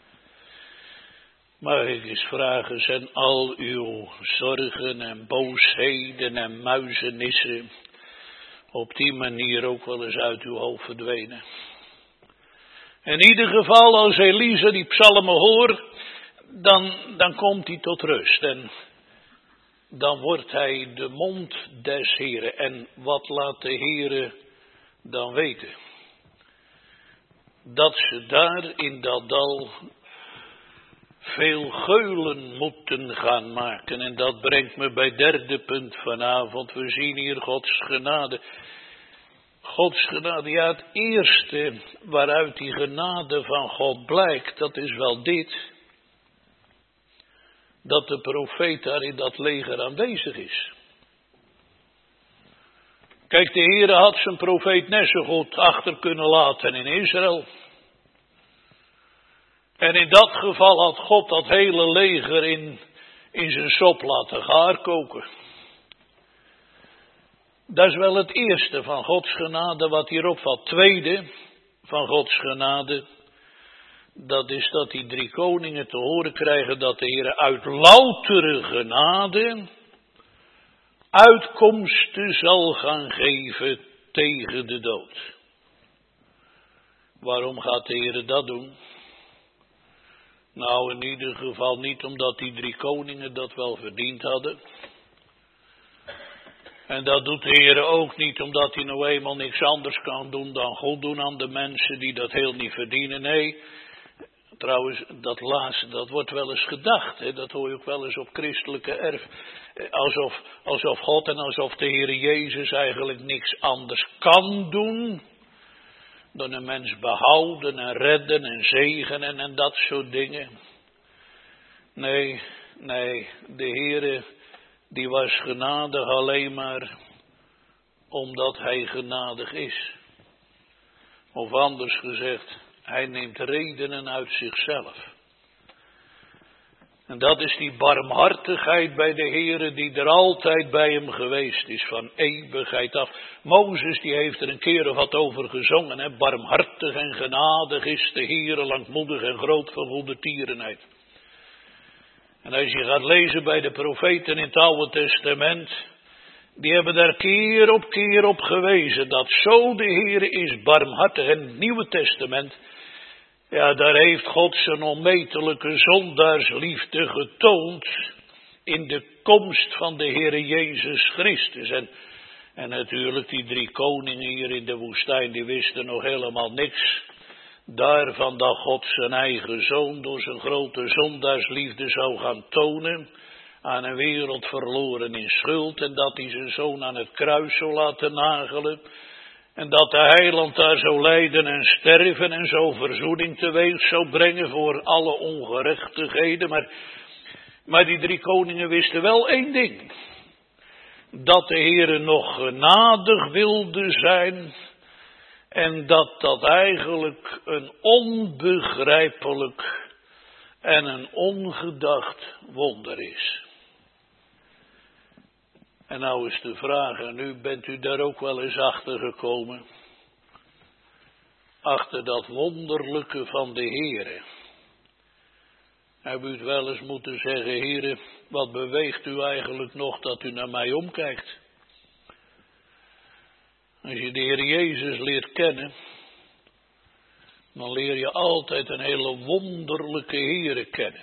Mag ik eens vragen, zijn al uw zorgen en boosheden en muizenissen op die manier ook wel eens uit uw hoofd verdwenen? In ieder geval, als Elisa die psalmen hoort, dan, dan komt hij tot rust. En dan wordt hij de mond des Heren. En wat laat de Heere dan weten? Dat ze daar in dat dal veel geulen moeten gaan maken. En dat brengt me bij het derde punt vanavond. We zien hier Gods genade. Gods genade, ja, het eerste waaruit die genade van God blijkt, dat is wel dit. Dat de profeet daar in dat leger aanwezig is. Kijk, de Heere had zijn profeet net zo goed achter kunnen laten in Israël. En in dat geval had God dat hele leger in, in zijn sop laten gaar koken. Dat is wel het eerste van Gods genade wat hierop valt. Tweede van Gods genade, dat is dat die drie koningen te horen krijgen dat de Heer uit loutere genade uitkomsten zal gaan geven tegen de dood. Waarom gaat de Heer dat doen? Nou, in ieder geval niet omdat die drie koningen dat wel verdiend hadden. En dat doet de Heer ook niet omdat hij nou eenmaal niks anders kan doen dan goed doen aan de mensen die dat heel niet verdienen. Nee, trouwens, dat laatste, dat wordt wel eens gedacht. Hè? Dat hoor je ook wel eens op christelijke erf. Alsof, alsof God en alsof de Heer Jezus eigenlijk niks anders kan doen dan een mens behouden en redden en zegenen en dat soort dingen. Nee, nee, de Heer die was genadig alleen maar omdat hij genadig is. Of anders gezegd, hij neemt redenen uit zichzelf. En dat is die barmhartigheid bij de Heere die er altijd bij hem geweest is, van eeuwigheid af. Mozes die heeft er een keer of wat over gezongen, hè? Barmhartig en genadig is de Heere, langmoedig en groot van goede tierenheid. En als je gaat lezen bij de profeten in het Oude Testament, die hebben daar keer op keer op gewezen dat zo de Heere is barmhartig. En het Nieuwe Testament, ja, daar heeft God zijn onmetelijke zondaarsliefde getoond in de komst van de Heere Jezus Christus. En, en natuurlijk die drie koningen hier in de woestijn, die wisten nog helemaal niks daarvan dat God zijn eigen zoon door zijn grote zondaarsliefde zou gaan tonen aan een wereld verloren in schuld. En dat hij zijn zoon aan het kruis zou laten nagelen. En dat de heiland daar zou lijden en sterven en zo verzoening teweeg zou brengen voor alle ongerechtigheden. Maar, maar die drie koningen wisten wel één ding. Dat de Heere nog genadig wilde zijn. En dat dat eigenlijk een onbegrijpelijk en een ongedacht wonder is. En nou is de vraag, en nu bent u daar ook wel eens achter gekomen. Achter dat wonderlijke van de Heere. Heb u het wel eens moeten zeggen, Heere, wat beweegt u eigenlijk nog dat u naar mij omkijkt? Als je de Heer Jezus leert kennen, dan leer je altijd een hele wonderlijke Heere kennen.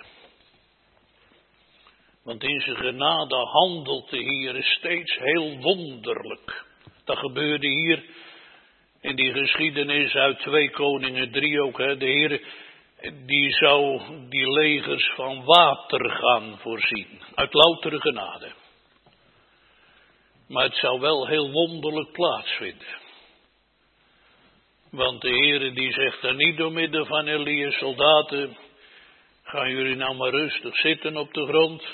Want in zijn genade handelt de Heer steeds heel wonderlijk. Dat gebeurde hier in die geschiedenis uit twee Koningen drie ook. Hè. De Heer die zou die legers van water gaan voorzien. Uit loutere genade. Maar het zou wel heel wonderlijk plaatsvinden. Want de Heer die zegt er niet door middel van Elia's soldaten, gaan jullie nou maar rustig zitten op de grond.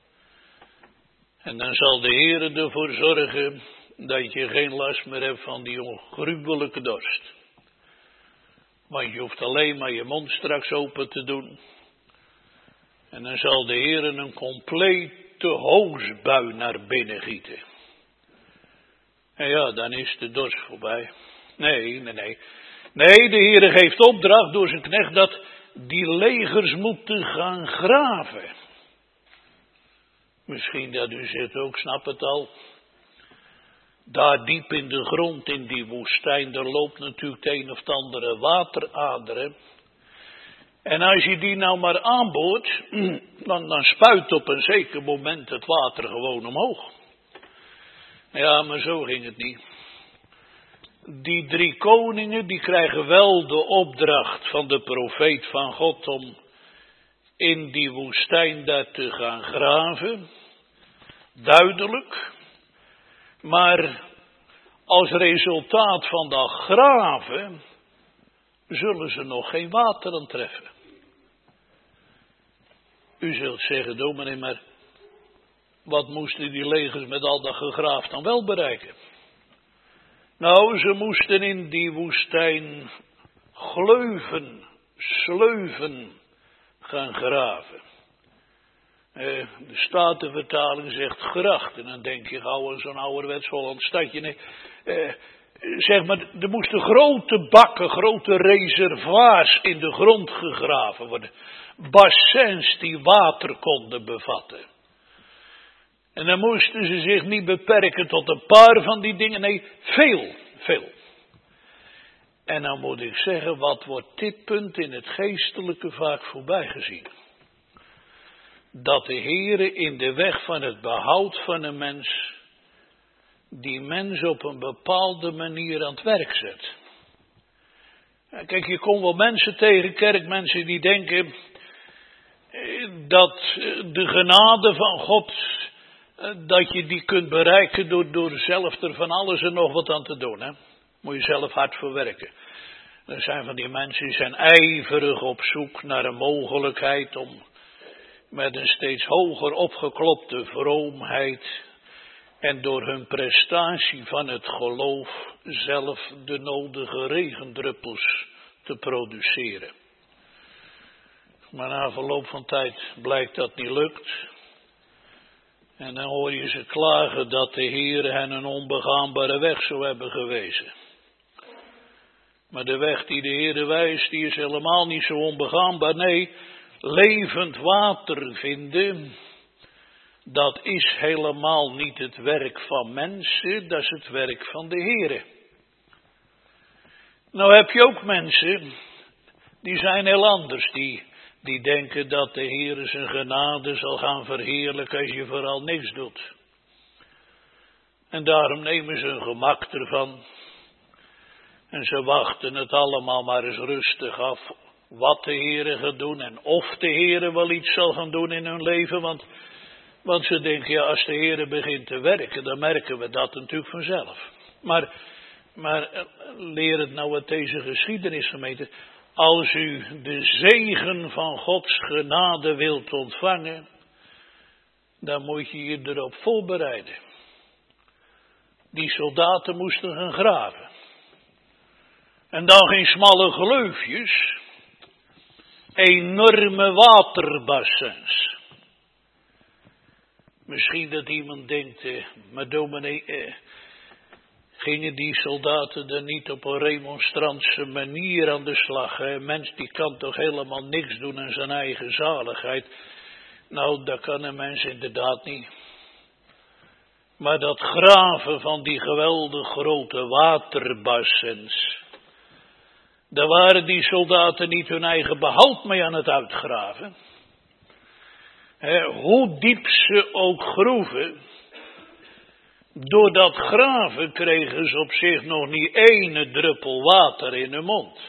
En dan zal de Heer ervoor zorgen dat je geen last meer hebt van die ongruwelijke dorst. Want je hoeft alleen maar je mond straks open te doen. En dan zal de Heer een complete hoosbui naar binnen gieten. En ja, dan is de dorst voorbij. Nee, nee, nee. Nee, de Heer geeft opdracht door zijn knecht dat die legers moeten gaan graven. Misschien dat u zegt ook, snap het al. Daar diep in de grond, in die woestijn, daar loopt natuurlijk het een of het andere waterader. En als je die nou maar aanboort, dan, dan spuit op een zeker moment het water gewoon omhoog. Ja, maar zo ging het niet. Die drie koningen, die krijgen wel de opdracht van de profeet van God om in die woestijn daar te gaan graven. Duidelijk. Maar als resultaat van dat graven zullen ze nog geen water aantreffen. U zult zeggen, dominee, maar wat moesten die legers met al dat gegraaf dan wel bereiken? Nou, ze moesten in die woestijn gleuven, sleuven gaan graven. Uh, de Statenvertaling zegt gracht. En dan denk je gauw aan zo'n ouderwets Hollands stadje. Nee, uh, zeg maar, er moesten grote bakken, grote reservoirs in de grond gegraven worden. Bassins die water konden bevatten. En dan moesten ze zich niet beperken tot een paar van die dingen. Nee, veel, veel. En dan moet ik zeggen, wat wordt dit punt in het geestelijke vaak voorbijgezien? Dat de Heere in de weg van het behoud van een mens, die mens op een bepaalde manier aan het werk zet. Kijk, je komt wel mensen tegen, kerkmensen die denken dat de genade van God, dat je die kunt bereiken door, door zelf er van alles en nog wat aan te doen. Hè? Moet je zelf hard voor werken. Er zijn van die mensen die zijn ijverig op zoek naar een mogelijkheid om met een steeds hoger opgeklopte vroomheid en door hun prestatie van het geloof zelf de nodige regendruppels te produceren. Maar na verloop van tijd blijkt dat niet lukt. En dan hoor je ze klagen dat de Heer hen een onbegaanbare weg zou hebben gewezen. Maar de weg die de Heer wijst, die is helemaal niet zo onbegaanbaar. Nee, levend water vinden, dat is helemaal niet het werk van mensen, dat is het werk van de Heer. Nou heb je ook mensen, die zijn heel anders, die, die denken dat de Heer zijn genade zal gaan verheerlijken als je vooral niks doet. En daarom nemen ze een gemak ervan. En ze wachten het allemaal maar eens rustig af wat de Heere gaat doen en of de Heere wel iets zal gaan doen in hun leven. Want, want ze denken, ja, als de Heere begint te werken, dan merken we dat natuurlijk vanzelf. Maar, maar leer het nou uit deze geschiedenisgemeente. Als u de zegen van Gods genade wilt ontvangen, dan moet je je erop voorbereiden. Die soldaten moesten gaan graven. En dan geen smalle gleufjes, enorme waterbassins. Misschien dat iemand denkt, eh, maar dominee, eh, gingen die soldaten er niet op een remonstrantse manier aan de slag? Een mens die kan toch helemaal niks doen aan zijn eigen zaligheid? Nou, dat kan een mens inderdaad niet. Maar dat graven van die geweldig grote waterbassins, daar waren die soldaten niet hun eigen behoud mee aan het uitgraven. He, hoe diep ze ook groeven, door dat graven kregen ze op zich nog niet ene druppel water in hun mond.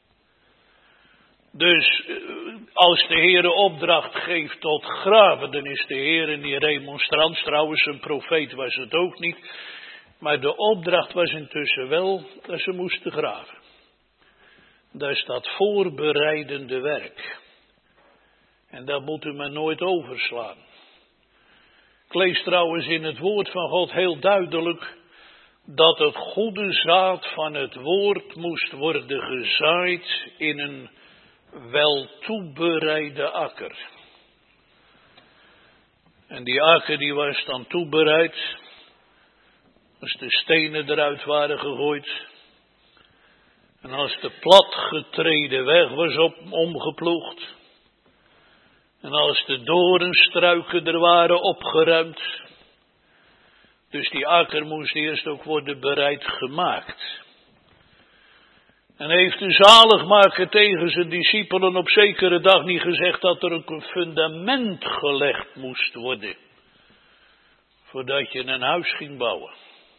Dus als de Heere opdracht geeft tot graven, dan is de Heere niet remonstrant. Trouwens, een profeet was het ook niet. Maar de opdracht was intussen wel dat ze moesten graven. Dat is dat voorbereidende werk. En dat moeten we nooit overslaan. Ik lees trouwens in het woord van God heel duidelijk dat het goede zaad van het woord moest worden gezaaid in een wel toebereide akker. En die akker die was dan toebereid, als de stenen eruit waren gegooid. En als de platgetreden weg was op, omgeploegd. En als de doornstruiken er waren opgeruimd. Dus die akker moest eerst ook worden bereid gemaakt. En heeft de zaligmaker tegen zijn discipelen op zekere dag niet gezegd dat er ook een fundament gelegd moest worden. Voordat je een huis ging bouwen.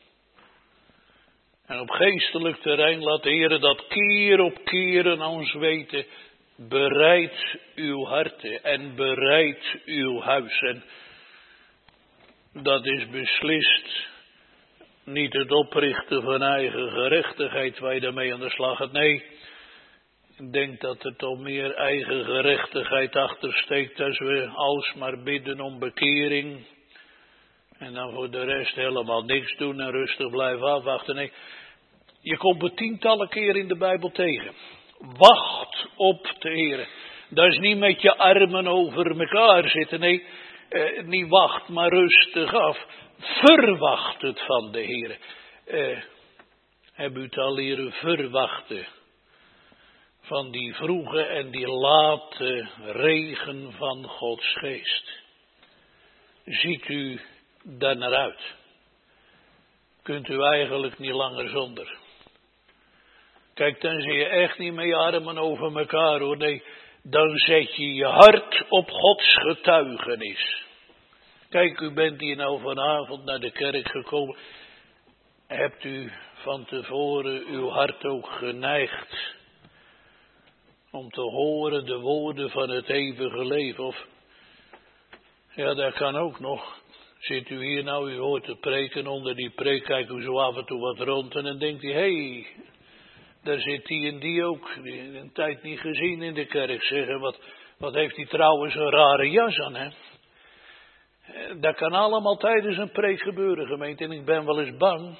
En op geestelijk terrein laat de Heer dat keer op keer aan ons weten. Bereid uw harten en bereid uw huis. En dat is beslist niet het oprichten van eigen gerechtigheid waar je daarmee aan de slag gaat. Nee, ik denk dat er toch meer eigen gerechtigheid achter steekt als we alsmaar bidden om bekering. En dan voor de rest helemaal niks doen en rustig blijven afwachten. Nee, je komt het tientallen keer in de Bijbel tegen. Wacht op de Heer. Dat is niet met je armen over elkaar zitten. Nee, eh, niet wacht, maar rustig af. Verwacht het van de Heer. Eh, heb u het al leren verwachten? Van die vroege en die late regen van Gods geest. Ziet u daar naar uit? Kunt u eigenlijk niet langer zonder. Kijk, dan zie je echt niet met je armen over elkaar hoor. Nee, dan zet je je hart op Gods getuigenis. Kijk, u bent hier nou vanavond naar de kerk gekomen. Hebt u van tevoren uw hart ook geneigd om te horen de woorden van het eeuwige leven? Of, ja, dat kan ook nog. Zit u hier nou, u hoort te preken, onder die preek kijkt u zo af en toe wat rond en dan denkt u, hé, hey, daar zit die en die ook, die een tijd niet gezien in de kerk, zeggen, wat, wat heeft die trouwens een rare jas aan, hè? Dat kan allemaal tijdens een preek gebeuren, gemeente, en ik ben wel eens bang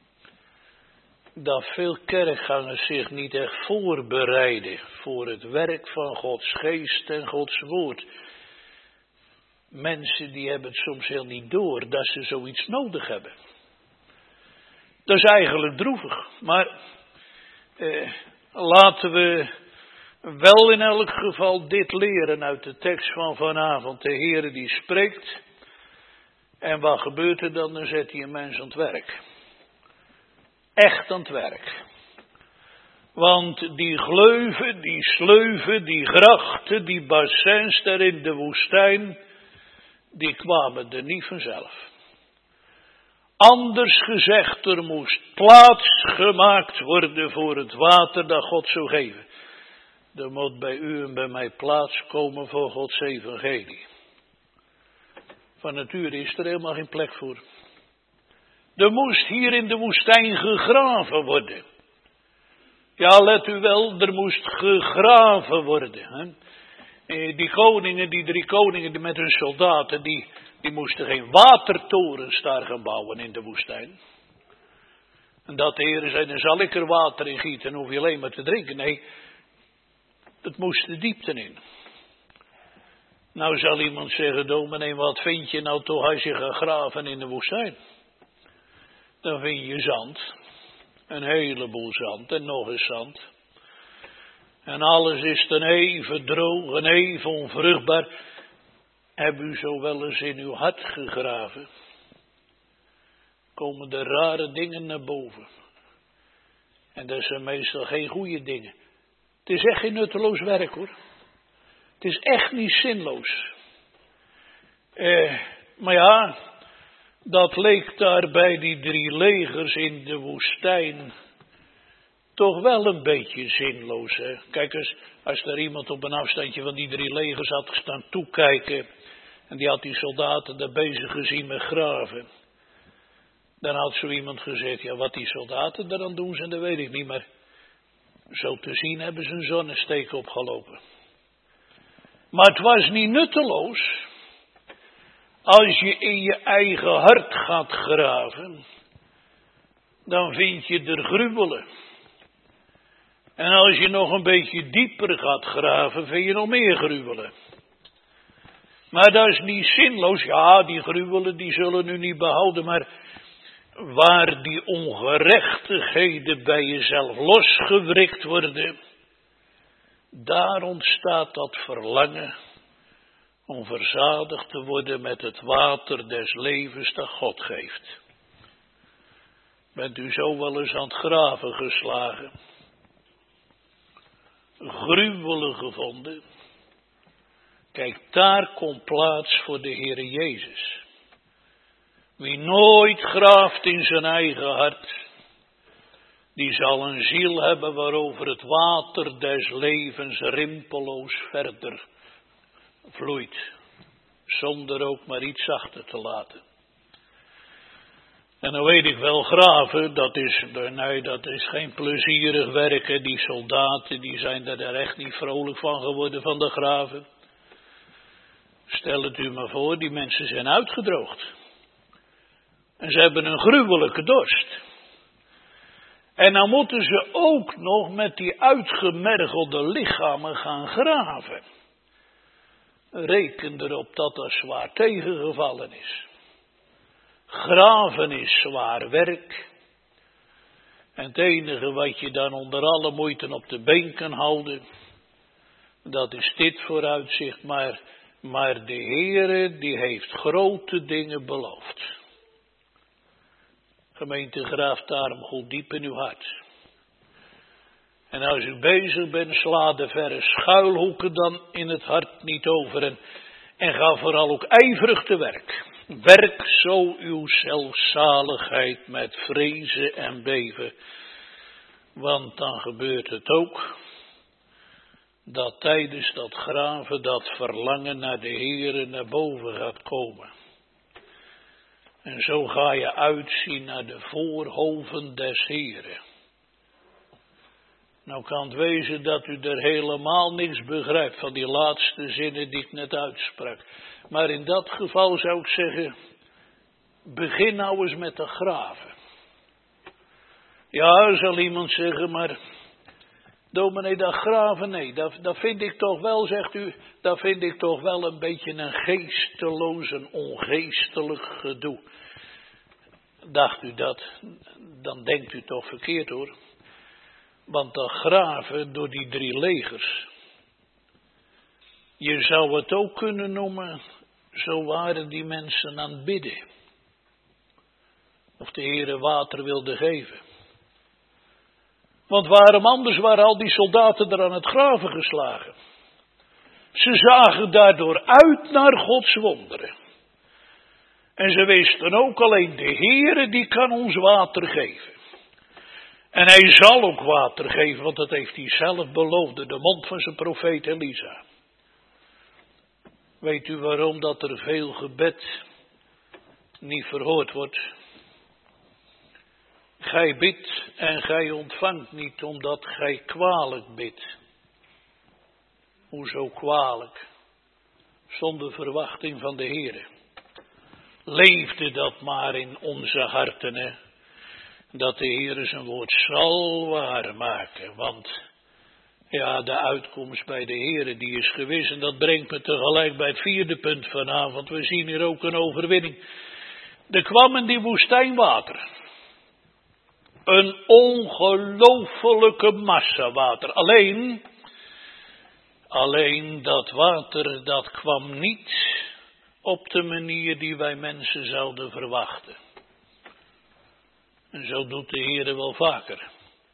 dat veel kerkgangers zich niet echt voorbereiden voor het werk van Gods geest en Gods woord. Mensen die hebben het soms heel niet door dat ze zoiets nodig hebben. Dat is eigenlijk droevig, maar eh, laten we wel in elk geval dit leren uit de tekst van vanavond. De Heere die spreekt en wat gebeurt er dan? Dan zet hij een mens aan het werk. Echt aan het werk. Want die gleuven, die sleuven, die grachten, die bassins daar in de woestijn, die kwamen er niet vanzelf. Anders gezegd, er moest plaats gemaakt worden voor het water dat God zou geven. Er moet bij u en bij mij plaats komen voor Gods evangelie. Van nature is er helemaal geen plek voor. Er moest hier in de woestijn gegraven worden. Ja, let u wel, er moest gegraven worden. Hè? Die koningen, die drie koningen die met hun soldaten, die, die moesten geen watertorens daar gaan bouwen in de woestijn. En dat de Heer zei, dan zal ik er water in gieten en hoef je alleen maar te drinken. Nee, het moest de diepte in. Nou zal iemand zeggen, dominee, wat vind je nou toch als je gaat graven in de woestijn? Dan vind je zand. Een heleboel zand en nog eens zand. En alles is dan even droog en even onvruchtbaar. Heb u zo wel eens in uw hart gegraven? Komen er rare dingen naar boven. En dat zijn meestal geen goede dingen. Het is echt geen nutteloos werk hoor. Het is echt niet zinloos. Eh, maar ja, dat leek daar bij die drie legers in de woestijn toch wel een beetje zinloos. Hè? Kijk eens, als er iemand op een afstandje van die drie legers had gestaan toekijken en die had die soldaten daar bezig gezien met graven, dan had zo iemand gezegd, ja wat die soldaten daaraan doen zijn, dat weet ik niet, maar zo te zien hebben ze een zonnesteek opgelopen. Maar het was niet nutteloos. Als je in je eigen hart gaat graven, dan vind je er gruwelen. En als je nog een beetje dieper gaat graven, vind je nog meer gruwelen. Maar dat is niet zinloos. Ja, die gruwelen die zullen u niet behouden, maar waar die ongerechtigheden bij jezelf losgewrikt worden, daar ontstaat dat verlangen om verzadigd te worden met het water des levens dat God geeft. Bent u zo wel eens aan het graven geslagen? Gruwelen gevonden? Kijk, daar komt plaats voor de Heere Jezus. Wie nooit graaft in zijn eigen hart, die zal een ziel hebben waarover het water des levens rimpelloos verder vloeit, zonder ook maar iets achter te laten. En dan weet ik wel, graven, dat is, nee, dat is geen plezierig werk. Die soldaten, die zijn er echt niet vrolijk van geworden van de graven. Stel het u maar voor, die mensen zijn uitgedroogd. En ze hebben een gruwelijke dorst. En dan moeten ze ook nog met die uitgemergelde lichamen gaan graven. reken erop dat dat zwaar tegengevallen is. Graven is zwaar werk. En het enige wat je dan onder alle moeite op de been kan houden, dat is dit vooruitzicht, maar, maar de Heere die heeft grote dingen beloofd. Gemeente, graaf daarom goed diep in uw hart. En als u bezig bent, sla de verre schuilhoeken dan in het hart niet over. En, en ga vooral ook ijverig te werk. Werk zo uw zelfzaligheid met vrezen en beven. Want dan gebeurt het ook dat tijdens dat graven dat verlangen naar de Heere naar boven gaat komen. En zo ga je uitzien naar de voorhoven des Heeren. Nou kan het wezen dat u er helemaal niks begrijpt van die laatste zinnen die ik net uitsprak. Maar in dat geval zou ik zeggen, begin nou eens met te graven. Ja, zal iemand zeggen, maar dominee, dat graven, nee, dat, dat vind ik toch wel, zegt u, dat vind ik toch wel een beetje een geesteloos en ongeestelijk gedoe. Dacht u dat, dan denkt u toch verkeerd hoor. Want dat graven door die drie legers, je zou het ook kunnen noemen, zo waren die mensen aan het bidden. Of de Heere water wilde geven. Want waarom anders waren al die soldaten er aan het graven geslagen? Ze zagen daardoor uit naar Gods wonderen. En ze wisten ook alleen, de Heere die kan ons water geven. En hij zal ook water geven, want dat heeft hij zelf beloofd door de mond van zijn profeet Elisa. Weet u waarom dat er veel gebed niet verhoord wordt? Gij bidt en gij ontvangt niet omdat gij kwalijk bidt. Hoezo kwalijk? Zonder verwachting van de Heere. Leefde dat maar in onze harten, hè? Dat de Heere zijn woord zal waarmaken. Want ja, de uitkomst bij de Heere die is gewis. En dat brengt me tegelijk bij het vierde punt vanavond. We zien hier ook een overwinning. Er kwam in die woestijn water. Een ongelofelijke massa water. Alleen, alleen dat water dat kwam niet op de manier die wij mensen zouden verwachten. En zo doet de Heere wel vaker.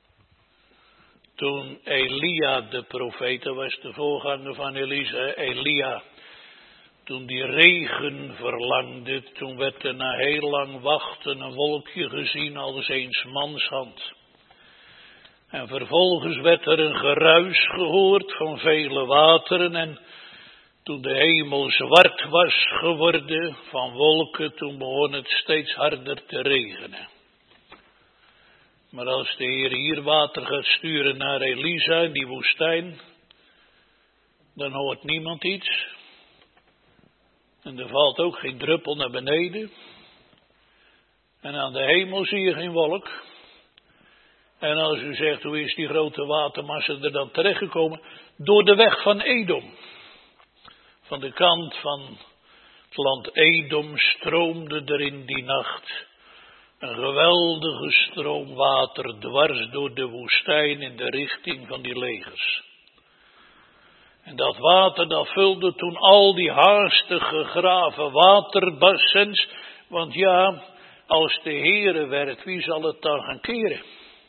Toen Elia de profeet, dat was de voorganger van Elisa, Elia. Toen die regen verlangde, toen werd er na heel lang wachten een wolkje gezien als eens manshand. En vervolgens werd er een geruis gehoord van vele wateren en toen de hemel zwart was geworden van wolken, toen begon het steeds harder te regenen. Maar als de Heer hier water gaat sturen naar Elisa in die woestijn, dan hoort niemand iets. En er valt ook geen druppel naar beneden. En aan de hemel zie je geen wolk. En als u zegt, hoe is die grote watermassa er dan terechtgekomen? Door de weg van Edom. Van de kant van het land Edom stroomde er in die nacht een geweldige stroom water dwars door de woestijn in de richting van die legers. En dat water dat vulde toen al die haastig gegraven waterbassins. Want ja, als de Heere werkt, wie zal het dan gaan keren?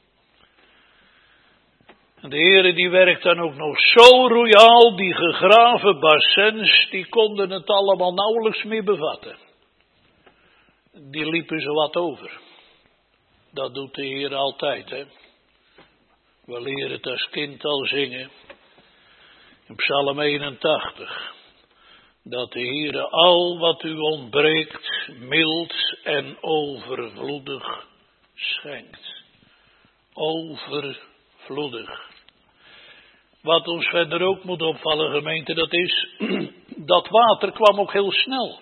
En de Heere die werkt dan ook nog zo royaal, die gegraven bassins, die konden het allemaal nauwelijks meer bevatten. Die liepen ze wat over. Dat doet de Heer altijd, hè. We leren het als kind al zingen. In Psalm eenentachtig. Dat de Heer al wat u ontbreekt, mild en overvloedig schenkt. Overvloedig. Wat ons verder ook moet opvallen, gemeente, dat is, dat water kwam ook heel snel.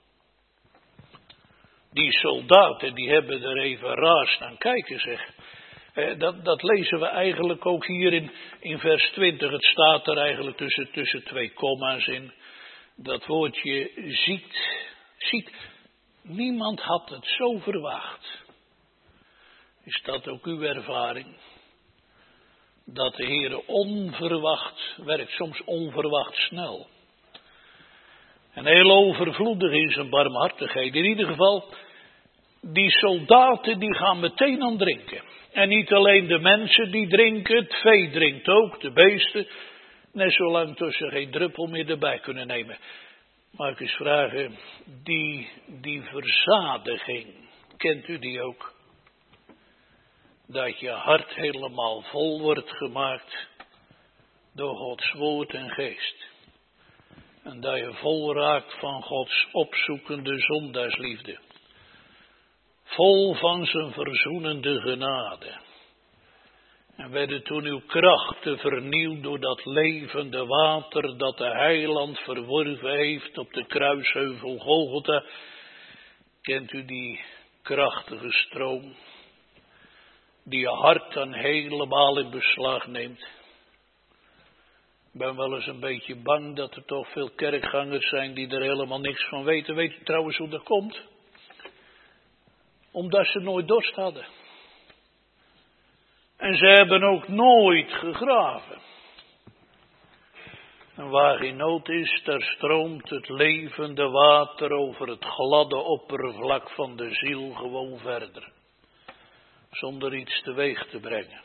Die soldaten, die hebben er even raar staan kijken, zeg. Eh, dat, dat lezen we eigenlijk ook hier in, in vers twintig. Het staat er eigenlijk tussen, tussen twee komma's in. Dat woordje ziet, ziet, niemand had het zo verwacht. Is dat ook uw ervaring? Dat de Heere onverwacht werkt, soms onverwacht snel. En heel overvloedig in zijn barmhartigheid. In ieder geval, die soldaten die gaan meteen aan drinken. En niet alleen de mensen die drinken, het vee drinkt ook, de beesten. Net zolang tussen geen druppel meer erbij kunnen nemen. Mag ik eens vragen, die, die verzadiging, kent u die ook? Dat je hart helemaal vol wordt gemaakt door Gods woord en geest. En dat je vol raakt van Gods opzoekende zondaarsliefde. Vol van zijn verzoenende genade. En werden toen uw krachten vernieuwd door dat levende water dat de heiland verworven heeft op de kruisheuvel Golgotha. Kent u die krachtige stroom? Die je hart dan helemaal in beslag neemt. Ik ben wel eens een beetje bang dat er toch veel kerkgangers zijn die er helemaal niks van weten. Weet u trouwens hoe dat komt? Omdat ze nooit dorst hadden. En ze hebben ook nooit gegraven. En waar geen nood is, daar stroomt het levende water over het gladde oppervlak van de ziel gewoon verder. Zonder iets teweeg te brengen.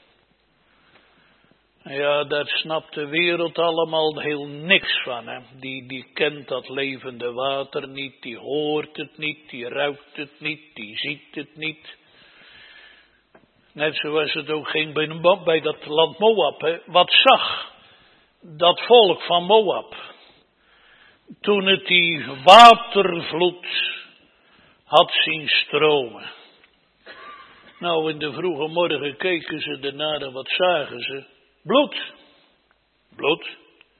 Ja, daar snapt de wereld allemaal heel niks van. Hè? Die, die kent dat levende water niet, die hoort het niet, die ruikt het niet, die ziet het niet. Net zoals het ook ging bij, bij dat land Moab. Hè? Wat zag dat volk van Moab? Toen het die watervloed had zien stromen. Nou, in de vroege morgen keken ze ernaar en wat zagen ze? Bloed. Bloed.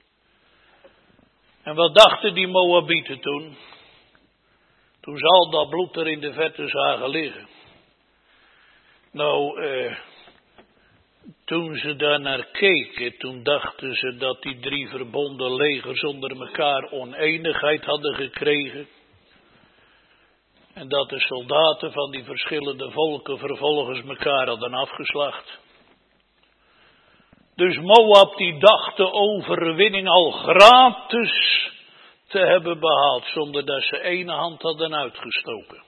En wat dachten die Moabieten toen? Toen ze al dat bloed er in de verte zagen liggen. Nou, eh, toen ze daar naar keken, toen dachten ze dat die drie verbonden legers onder elkaar oneenigheid hadden gekregen. En dat de soldaten van die verschillende volken vervolgens elkaar hadden afgeslacht. Dus Moab die dacht de overwinning al gratis te hebben behaald, zonder dat ze ene hand hadden uitgestoken.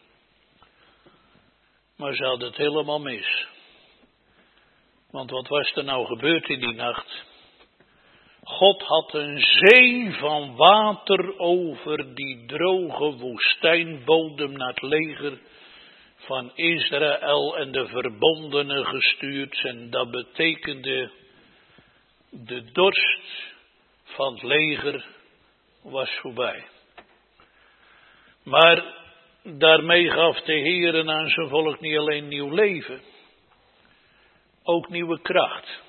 Maar ze hadden het helemaal mis. Want wat was er nou gebeurd in die nacht? God had een zee van water over die droge woestijnbodem naar het leger van Israël en de verbondenen gestuurd. En dat betekende, de dorst van het leger was voorbij. Maar daarmee gaf de Heer aan zijn volk niet alleen nieuw leven, ook nieuwe kracht.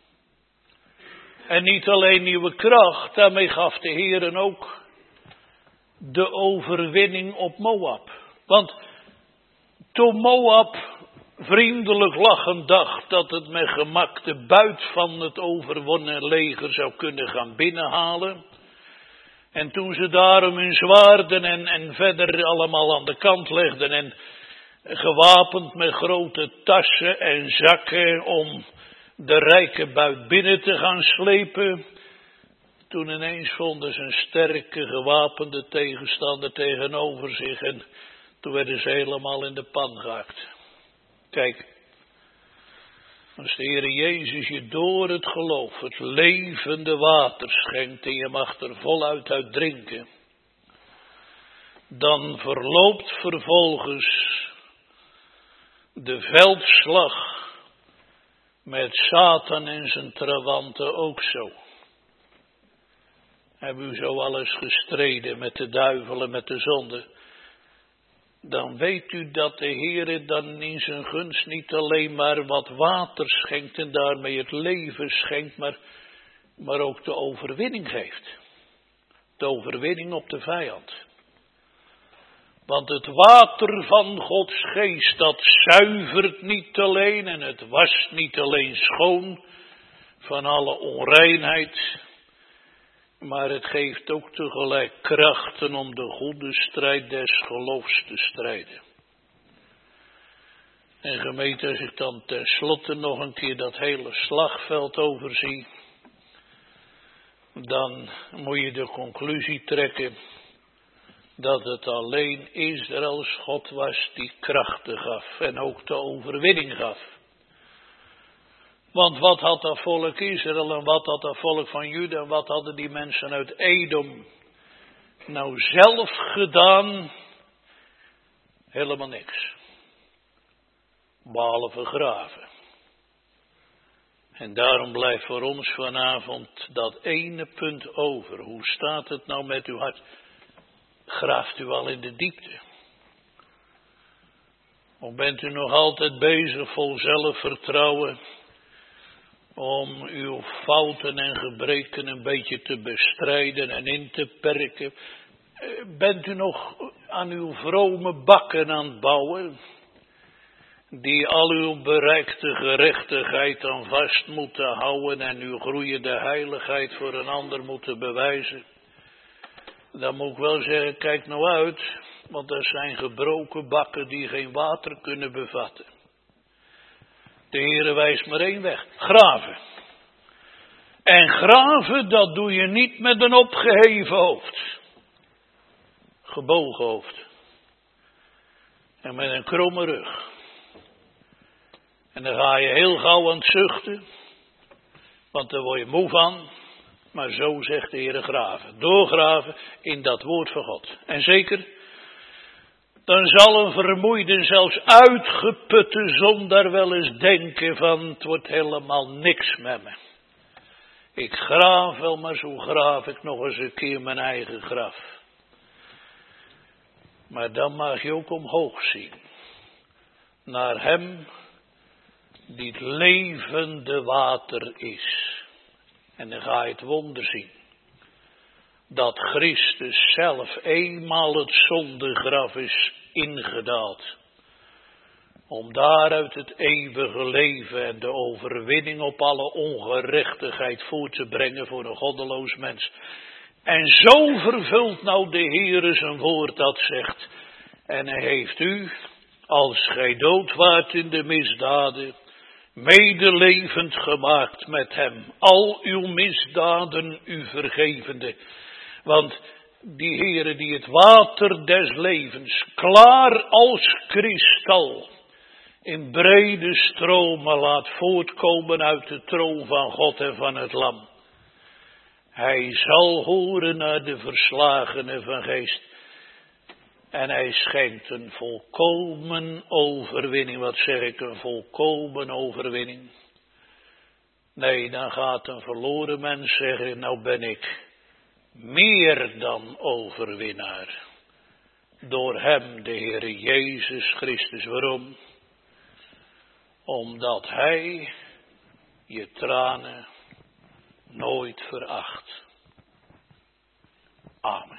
En niet alleen nieuwe kracht, daarmee gaf de Heer ook de overwinning op Moab. Want toen Moab vriendelijk lachend dacht dat het met gemak de buit van het overwonnen leger zou kunnen gaan binnenhalen. En toen ze daarom hun zwaarden en, en verder allemaal aan de kant legden en gewapend met grote tassen en zakken om de rijke buit binnen te gaan slepen. Toen ineens vonden ze een sterke gewapende tegenstander tegenover zich en toen werden ze helemaal in de pan gehakt. Kijk, als de Heer Jezus je door het geloof het levende water schenkt en je mag er voluit uit drinken, dan verloopt vervolgens de veldslag met Satan en zijn trawanten ook zo. Hebben u zo alles gestreden met de duivel en met de zonde? Dan weet u dat de Heer dan in zijn gunst niet alleen maar wat water schenkt en daarmee het leven schenkt, maar, maar ook de overwinning geeft. De overwinning op de vijand. Want het water van Gods geest, dat zuivert niet alleen en het wast niet alleen schoon van alle onreinheid. Maar het geeft ook tegelijk krachten om de goede strijd des geloofs te strijden. En gemeente, als ik dan tenslotte nog een keer dat hele slagveld overzie, dan moet je de conclusie trekken dat het alleen Israëls God was die krachten gaf en ook de overwinning gaf. Want wat had dat volk Israël en wat had dat volk van Juda en wat hadden die mensen uit Edom nou zelf gedaan? Helemaal niks. Behalve graven. En daarom blijft voor ons vanavond dat ene punt over. Hoe staat het nou met uw hart? Graaft u al in de diepte? Of bent u nog altijd bezig vol zelfvertrouwen om uw fouten en gebreken een beetje te bestrijden en in te perken? Bent u nog aan uw vrome bakken aan het bouwen, die al uw bereikte gerechtigheid aan vast moeten houden en uw groeiende heiligheid voor een ander moeten bewijzen? Dan moet ik wel zeggen, kijk nou uit, want dat zijn gebroken bakken die geen water kunnen bevatten. De Heere wijst maar één weg, graven. En graven, dat doe je niet met een opgeheven hoofd. Gebogen hoofd. En met een kromme rug. En dan ga je heel gauw aan het zuchten, want daar word je moe van. Maar zo zegt de Heere graven. Doorgraven in dat woord van God. En zeker, dan zal een vermoeide, zelfs uitgeputte zondaar wel eens denken van, het wordt helemaal niks met me. Ik graaf wel, maar zo graaf ik nog eens een keer mijn eigen graf. Maar dan mag je ook omhoog zien. Naar hem die het levende water is. En dan ga je het wonder zien. Dat Christus zelf eenmaal het zondegraf is ingedaald. Om daaruit het eeuwige leven en de overwinning op alle ongerechtigheid voor te brengen voor een goddeloos mens. En zo vervult nou de Heere zijn woord dat zegt. En hij heeft u, als gij dood waart in de misdaden, medelevend gemaakt met hem, al uw misdaden u vergevende. Want die Heere die het water des levens, klaar als kristal, in brede stromen laat voortkomen uit de troon van God en van het Lam. Hij zal horen naar de verslagenen van geest. En hij schenkt een volkomen overwinning. Wat zeg ik, een volkomen overwinning? Nee, dan gaat een verloren mens zeggen, nou ben ik meer dan overwinnaar. Door hem, de Heere Jezus Christus. Waarom? Omdat hij je tranen nooit veracht. Amen.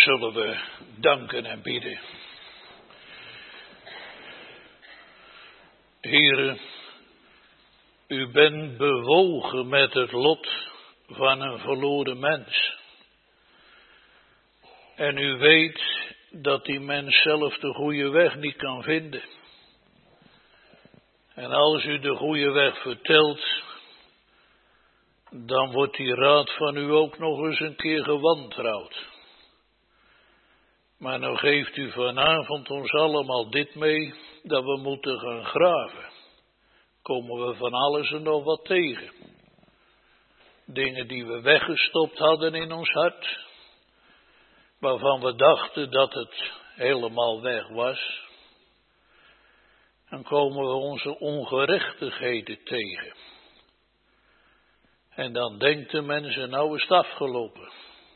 zullen we danken en bidden. Heere, u bent bewogen met het lot van een verloren mens. En u weet dat die mens zelf de goede weg niet kan vinden. En als u de goede weg vertelt, dan wordt die raad van u ook nog eens een keer gewantrouwd. Maar nou geeft u vanavond ons allemaal dit mee, dat we moeten gaan graven. Komen we van alles en nog wat tegen. Dingen die we weggestopt hadden in ons hart, waarvan we dachten dat het helemaal weg was. Dan komen we onze ongerechtigheden tegen. En dan denkt de mens, nou is het afgelopen.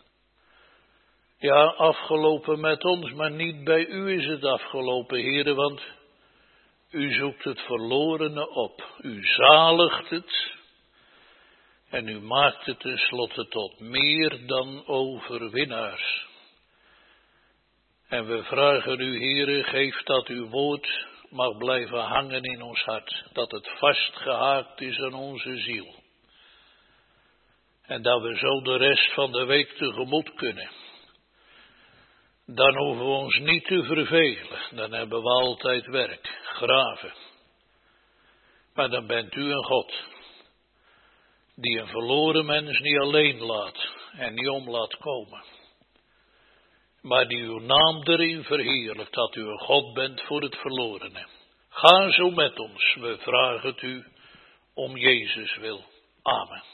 Ja, afgelopen met ons, maar niet bij u is het afgelopen, Heere, want u zoekt het verlorene op. U zaligt het en u maakt het tenslotte tot meer dan overwinnaars. En we vragen u, Heere, geef dat uw woord mag blijven hangen in ons hart, dat het vastgehaakt is aan onze ziel. En dat we zo de rest van de week tegemoet kunnen. Dan hoeven we ons niet te vervelen, dan hebben we altijd werk, graven. Maar dan bent u een God, die een verloren mens niet alleen laat en niet om laat komen. Maar die uw naam erin verheerlijkt, dat u een God bent voor het verlorene. Ga zo met ons, we vragen het u om Jezus wil. Amen.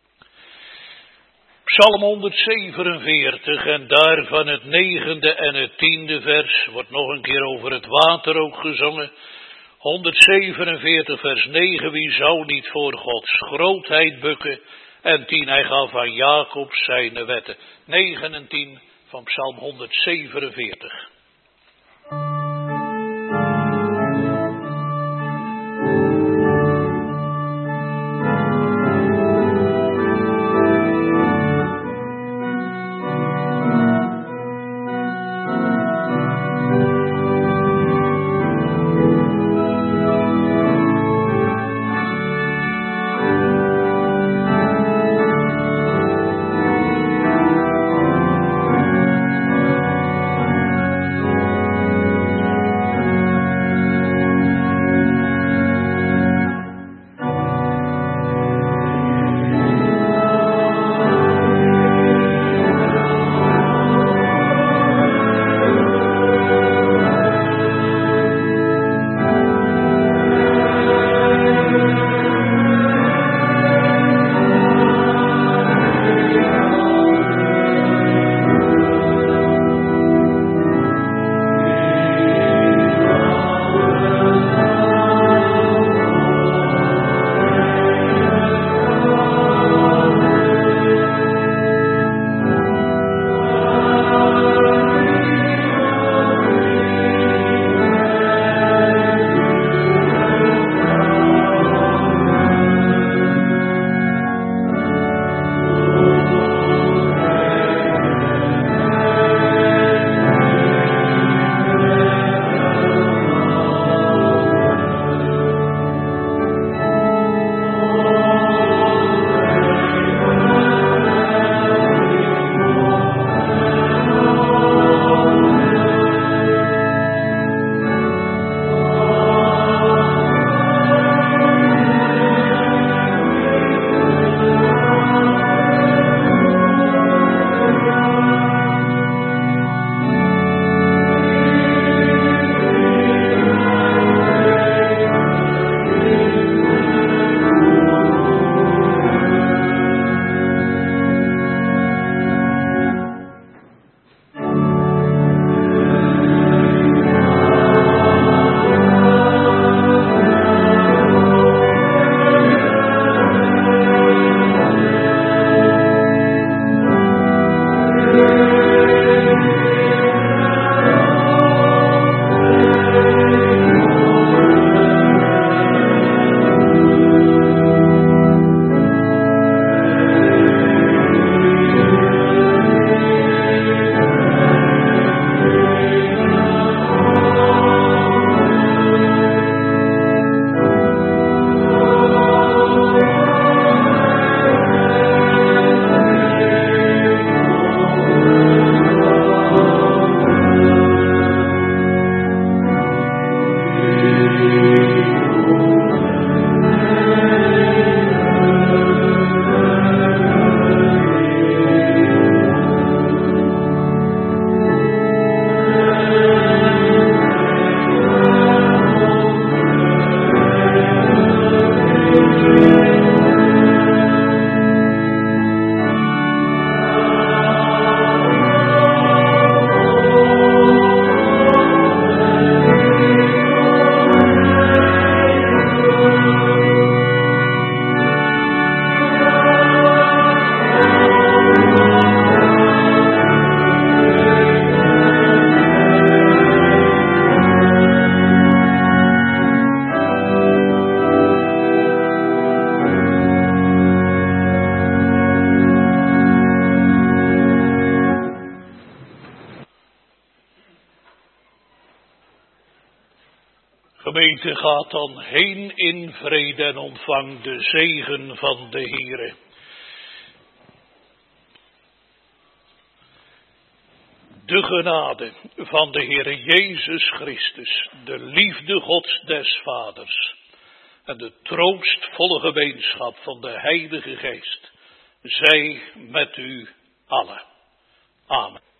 Psalm honderdzevenenveertig en daarvan het negende en het tiende vers, wordt nog een keer over het water ook gezongen. honderdzevenenveertig vers negen, wie zou niet voor Gods grootheid bukken? En tien, hij gaf aan Jacob zijn wetten. negen en tien van Psalm honderdzevenenveertig. gemeente gaat dan heen in vrede en ontvang de zegen van de Heere. De genade van de Heere Jezus Christus, de liefde Gods des Vaders en de troostvolle gemeenschap van de Heilige Geest, zij met u allen. Amen.